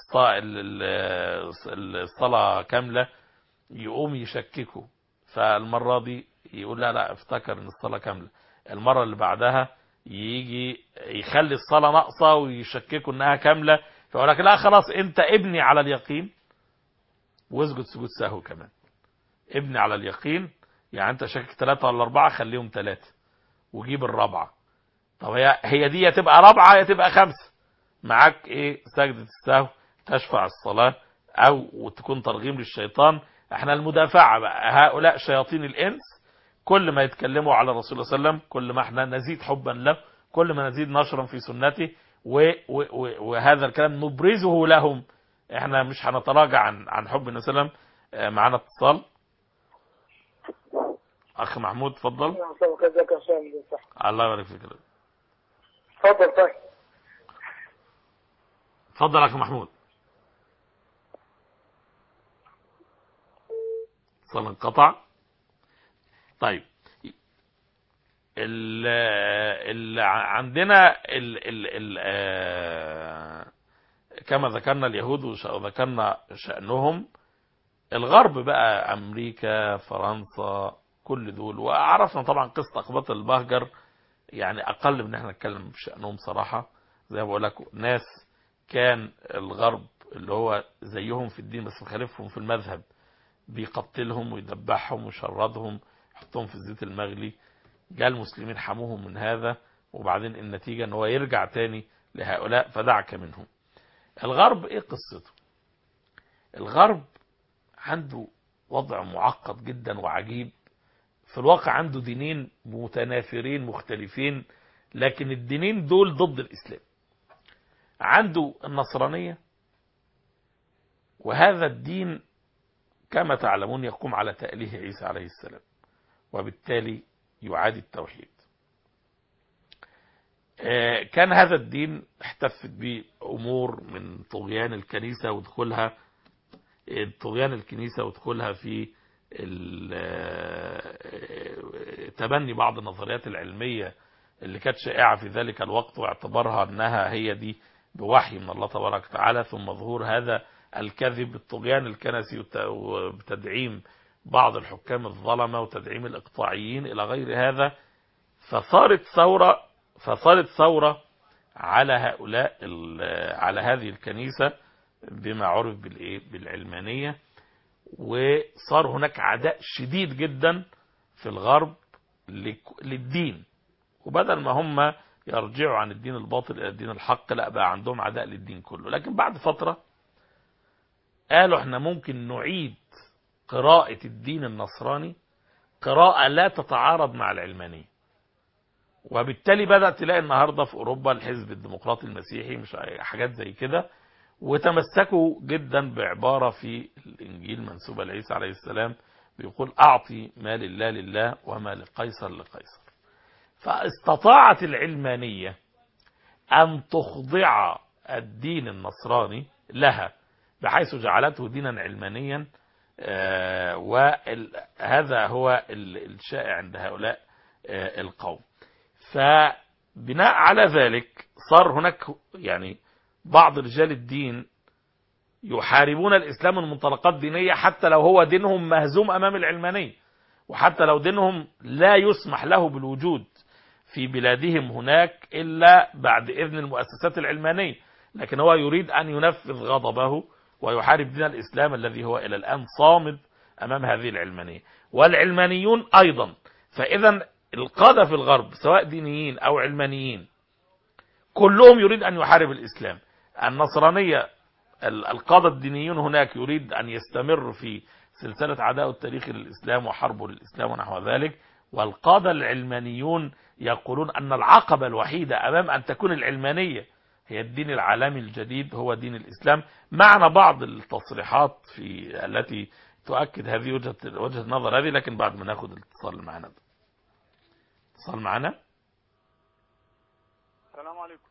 الصلاه كامله يقوم يشككه، فالمره دي يقول لا لا افتكر ان الصلاه كامله. المره اللي بعدها يجي يخلي الصلاه ناقصه ويشككه انها كامله، فيقول لك لا خلاص انت ابني على اليقين واسجد سجود سهو كمان. ابني على اليقين، يعني انت شاكك ثلاثة ولا أربعة خليهم ثلاثة وجيب الرابعة. طب هي هي دي يتبقى رابعة يتبقى خمسة، معاك ايه سجدة السهو تشفع الصلاة او تكون ترغيم للشيطان. احنا المدافعة بقى هؤلاء شياطين الانس، كل ما يتكلموا على الرسول صلى الله عليه وسلم كل ما احنا نزيد حبا له، كل ما نزيد نشرا في سنته، و و و وهذا الكلام نبرزه لهم. احنا مش هنتراجع عن عن حب النبي صلى الله عليه وسلم. معانا اتصال. اخ محمود اتفضل. الله يبارك فيك.
اتفضل. طيب
اتفضل اخ محمود. اتصال انقطع. طيب ال ال عندنا ال ال ال كما ذكرنا اليهود وذكرنا شأنهم، الغرب بقى أمريكا فرنسا كل دول، وعرفنا طبعا قصة أقباط البهجر، يعني أقل من احنا نتكلم في شأنهم صراحة. زي ما بقول لك ناس كان الغرب اللي هو زيهم في الدين بس مخالفهم في المذهب بيقتلهم ويدبحهم ويشردهم يحطهم في الزيت المغلي. جاء المسلمين حموهم من هذا، وبعدين النتيجة ان هو يرجع تاني لهؤلاء، فدعك منهم. الغرب ايه قصته؟ الغرب عنده وضع معقد جدا وعجيب. في الواقع عنده دينين متنافرين مختلفين، لكن الدينين دول ضد الإسلام. عنده النصرانية، وهذا الدين كما تعلمون يقوم على تأليه عيسى عليه السلام، وبالتالي يعادي التوحيد. كان هذا الدين احتفت به أمور من طغيان الكنيسة ودخولها طغيان الكنيسة ودخولها في تبني بعض النظريات العلمية اللي كانت شائعة في ذلك الوقت، واعتبارها أنها هي دي بوحي من الله تبارك وتعالى. ثم ظهور هذا الكذب بالطغيان الكنسي وتدعيم بعض الحكام الظلمة وتدعيم الإقطاعيين إلى غير هذا، فصارت ثورة فصارت ثورة على هؤلاء على هذه الكنيسة بما عرف بالإيه بالعلمانية. وصار هناك عداء شديد جدا في الغرب للدين، وبدل ما هم يرجعوا عن الدين الباطل إلى الدين الحق، لا بقى عندهم عداء للدين كله. لكن بعد فترة قالوا احنا ممكن نعيد قراءة الدين النصراني قراءة لا تتعارض مع العلمانية، وبالتالي بدأت تلاقي النهاردة في أوروبا الحزب الديمقراطي المسيحي مش حاجات زي كده، وتمسكوا جدا بعبارة في الإنجيل منسوبة لعيسى عليه السلام بيقول أعطي ما لله لله وما لقيصر لقيصر. فاستطاعت العلمانية أن تخضع الدين النصراني لها، بحيث جعلته دينا علمانيا وهذا هو الشائع عند هؤلاء القوم. فبناء على ذلك صار هناك يعني بعض رجال الدين يحاربون الإسلام من منطلقات دينية، حتى لو هو دينهم مهزوم أمام العلمانية، وحتى لو دينهم لا يسمح له بالوجود في بلادهم هناك إلا بعد إذن المؤسسات العلمانية، لكن هو يريد أن ينفذ غضبه ويحارب دين الإسلام الذي هو إلى الآن صامد أمام هذه العلمانية والعلمانيون أيضا. فإذا القادة في الغرب سواء دينيين أو علمانيين كلهم يريد أن يحارب الإسلام. النصرانية القادة الدينيون هناك يريد أن يستمر في سلسلة عداء التاريخ للإسلام وحربه للإسلام ونحو ذلك، والقادة العلمانيون يقولون أن العقبة الوحيدة أمام أن تكون العلمانية هي الدين العالمي الجديد هو دين الإسلام. معنا بعض التصريحات في التي تؤكد هذه وجهة وجهة النظر هذه، لكن بعد ما ناخد الاتصال معنا ده. اتصال معنا.
السلام عليكم.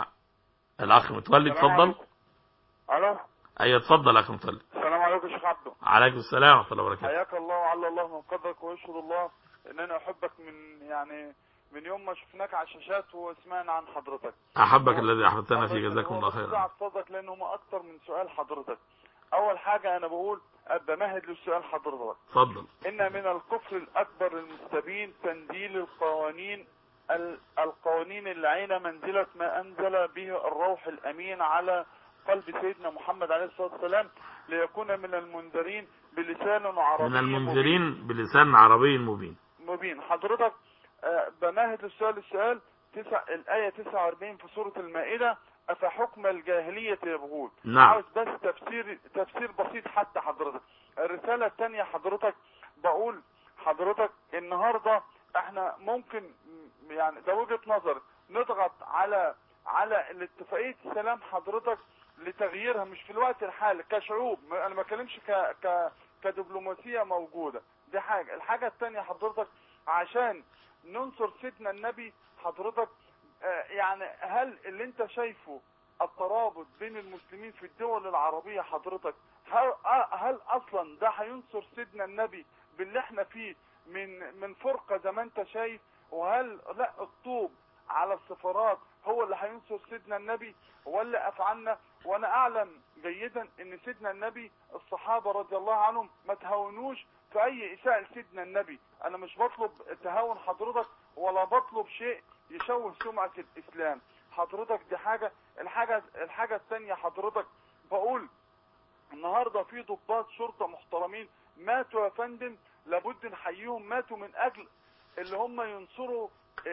الأخ متولي اتفضل.
الو.
ايوه اتفضل يا اخي متولي.
السلام عليكم يا شيخ عبده.
عليكم السلام ورحمه الله وبركاته.
حياك الله وعلى الله من قدرك، ويشهد الله ان انا احبك من يعني من يوم ما شفناك على الشاشات وسمعنا عن حضرتك.
احبك الذي احببتنا فيه، جزاكم الله خيرا.
اعتذرك لانه ما اكتر من سؤال حضرتك. اول حاجه انا بقول بمهد للسؤال حضرتك.
اتفضل.
ان من الكفر الاكبر المستبين تنديل القوانين القوانين اللعينه منزله ما انزل به الروح الامين على قلب سيدنا محمد عليه الصلاة والسلام ليكون من المنذرين بلسان عربي
من المنذرين مبين. بلسان عربي مبين
مبين. حضرتك بمهد السؤال السؤال تسع الآية تسعة وأربعين في سورة المائدة، أفحكم الجاهلية يبغون.
نعم.
عاوز بس تفسير تفسير بسيط حتى حضرتك. الرسالة الثانية حضرتك بقول حضرتك النهاردة احنا ممكن يعني ده وجهة نظر نضغط على على الاتفاقية السلام حضرتك لتغييرها، مش في الوقت الحالي كشعوب، انا ما بكلمش ك ك كدبلوماسيه موجوده. دي حاجه. الحاجه الثانيه حضرتك عشان ننصر سيدنا النبي حضرتك آه يعني هل اللي انت شايفه الترابط بين المسلمين في الدول العربيه حضرتك هل, هل اصلا ده هينصر سيدنا النبي باللي احنا فيه من من فرقه زي ما انت شايف؟ وهل لا الطوب على السفارات هو اللي هينصر سيدنا النبي ولا افعالنا؟ وانا اعلم جيدا ان سيدنا النبي الصحابة رضي الله عنهم ما تهاونوش في اي اساءة لسيدنا النبي. انا مش بطلب تهاون حضرتك ولا بطلب شيء يشوه سمعة الاسلام حضرتك. دي حاجة. الحاجة الحاجة الثانية حضرتك بقول النهاردة في ضباط شرطة محترمين ماتوا يا فندم، لابد نحييهم، ماتوا من اجل اللي هم ينصروا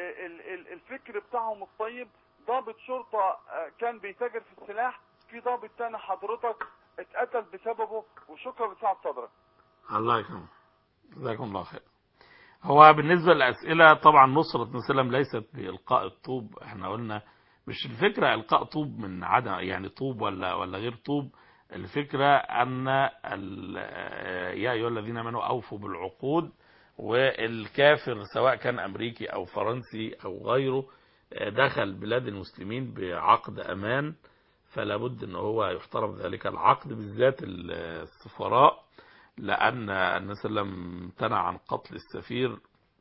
الفكر بتاعهم الطيب. ضابط شرطة كان بيتاجر في السلاح، في ضابط تاني حضرتك اتقتل بسببه، وشكرا لسعة صدرك.
الله يكرمك، جزاكم الله خير. هو بالنسبة للأسئلة طبعا نصرة مسلم ليست بإلقاء الطوب. احنا قلنا مش الفكرة إلقاء طوب من عدم يعني طوب ولا ولا غير طوب. الفكرة أن يا أيها الذين آمنوا أوفوا بالعقود، والكافر سواء كان أمريكي أو فرنسي أو غيره دخل بلاد المسلمين بعقد أمان، فلا بد أنه هو يحترم ذلك العقد، بالذات السفراء، لأن النبي صلى الله عليه وسلم امتنع عن قتل السفير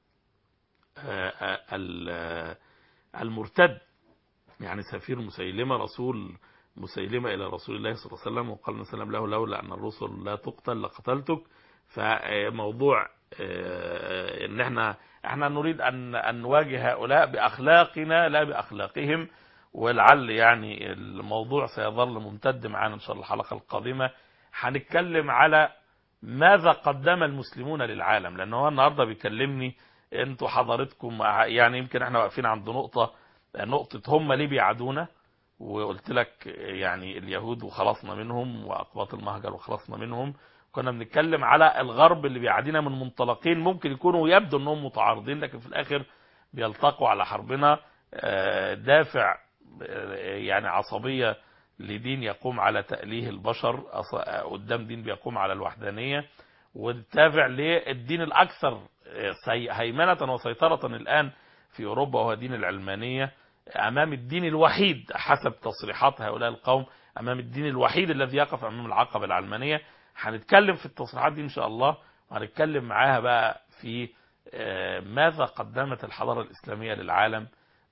المرتد، يعني سفير مسيلمة رسول مسيلمة إلى رسول الله صلى الله عليه وسلم، وقال النبي صلى الله عليه وسلم له لولا أن الرسل لا تقتل لقتلتك. فموضوع ان احنا احنا نريد ان ان نواجه هؤلاء باخلاقنا لا باخلاقهم، ولعل يعني الموضوع سيظل ممتد معنا ان شاء الله. الحلقه القادمه هنتكلم على ماذا قدم المسلمون للعالم، لان هو النهارده بيكلمني انتوا حضرتكم يعني يمكن احنا واقفين عند نقطه نقطه هم ليه بيعادونا، وقلت لك يعني اليهود وخلصنا منهم واقباط المهجر وخلصنا منهم. كنا بنتكلم على الغرب اللي بيعادينا من منطلقين ممكن يكونوا يبدو انهم متعارضين، لكن في الاخر بيلتقوا على حربنا. دافع يعني عصبية لدين يقوم على تأليه البشر قدام دين بيقوم على الوحدانية، والدافع للدين الأكثر هيمنة وسيطرة الآن في أوروبا وهو دين العلمانية، أمام الدين الوحيد حسب تصريحات هؤلاء القوم، أمام الدين الوحيد الذي يقف أمام العقبة العلمانية. هنتكلم في التصريحات دي إن شاء الله، وهنتكلم معاها بقى في ماذا قدمت الحضارة الإسلامية للعالم،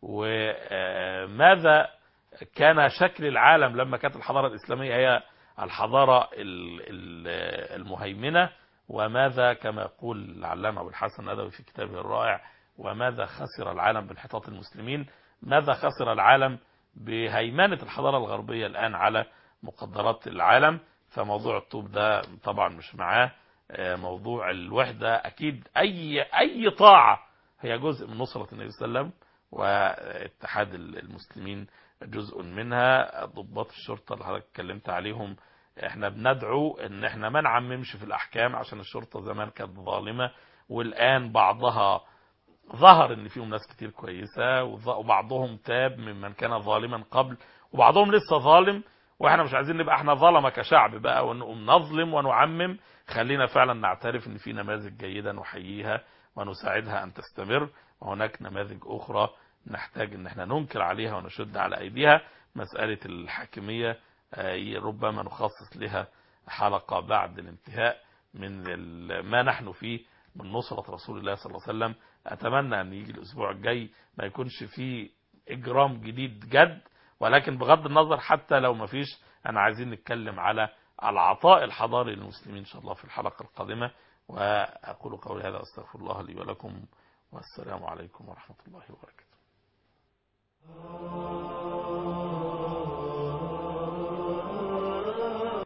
وماذا كان شكل العالم لما كانت الحضارة الإسلامية هي الحضارة المهيمنة، وماذا كما يقول العلامة أبو الحسن الندوي في كتابه الرائع وماذا خسر العالم بانحطاط المسلمين، ماذا خسر العالم بهيمنة الحضارة الغربية الآن على مقدرات العالم. فموضوع الطوب ده طبعا مش معاه. موضوع الوحدة أكيد أي أي طاعة هي جزء من نصرة النبي صلى الله عليه وسلم، واتحاد المسلمين جزء منها. ضباط الشرطة اللي حضرتك اتكلمت عليهم، احنا بندعو ان احنا ما نعممش في الأحكام، عشان الشرطة زمان كانت ظالمة، والآن بعضها ظهر ان فيهم ناس كتير كويسة، وبعضهم تاب ممن كان ظالما قبل، وبعضهم لسه ظالم. واحنا مش عايزين نبقى احنا ظلمة كشعب بقى ونقوم نظلم ونعمم. خلينا فعلا نعترف ان في نماذج جيدة نحييها ونساعدها ان تستمر، وهناك نماذج اخرى نحتاج ان احنا ننكر عليها ونشد على ايديها. مسألة الحاكمية ربما نخصص لها حلقة بعد الانتهاء من ما نحن فيه من نصرة رسول الله صلى الله عليه وسلم. اتمنى ان يجي الاسبوع الجاي ما يكونش فيه اجرام جديد جد، ولكن بغض النظر حتى لو ما فيش، انا عايزين نتكلم على العطاء الحضاري للمسلمين ان شاء الله في الحلقة القادمة. واقول قولي هذا واستغفر الله لي ولكم، والسلام عليكم ورحمة الله وبركاته.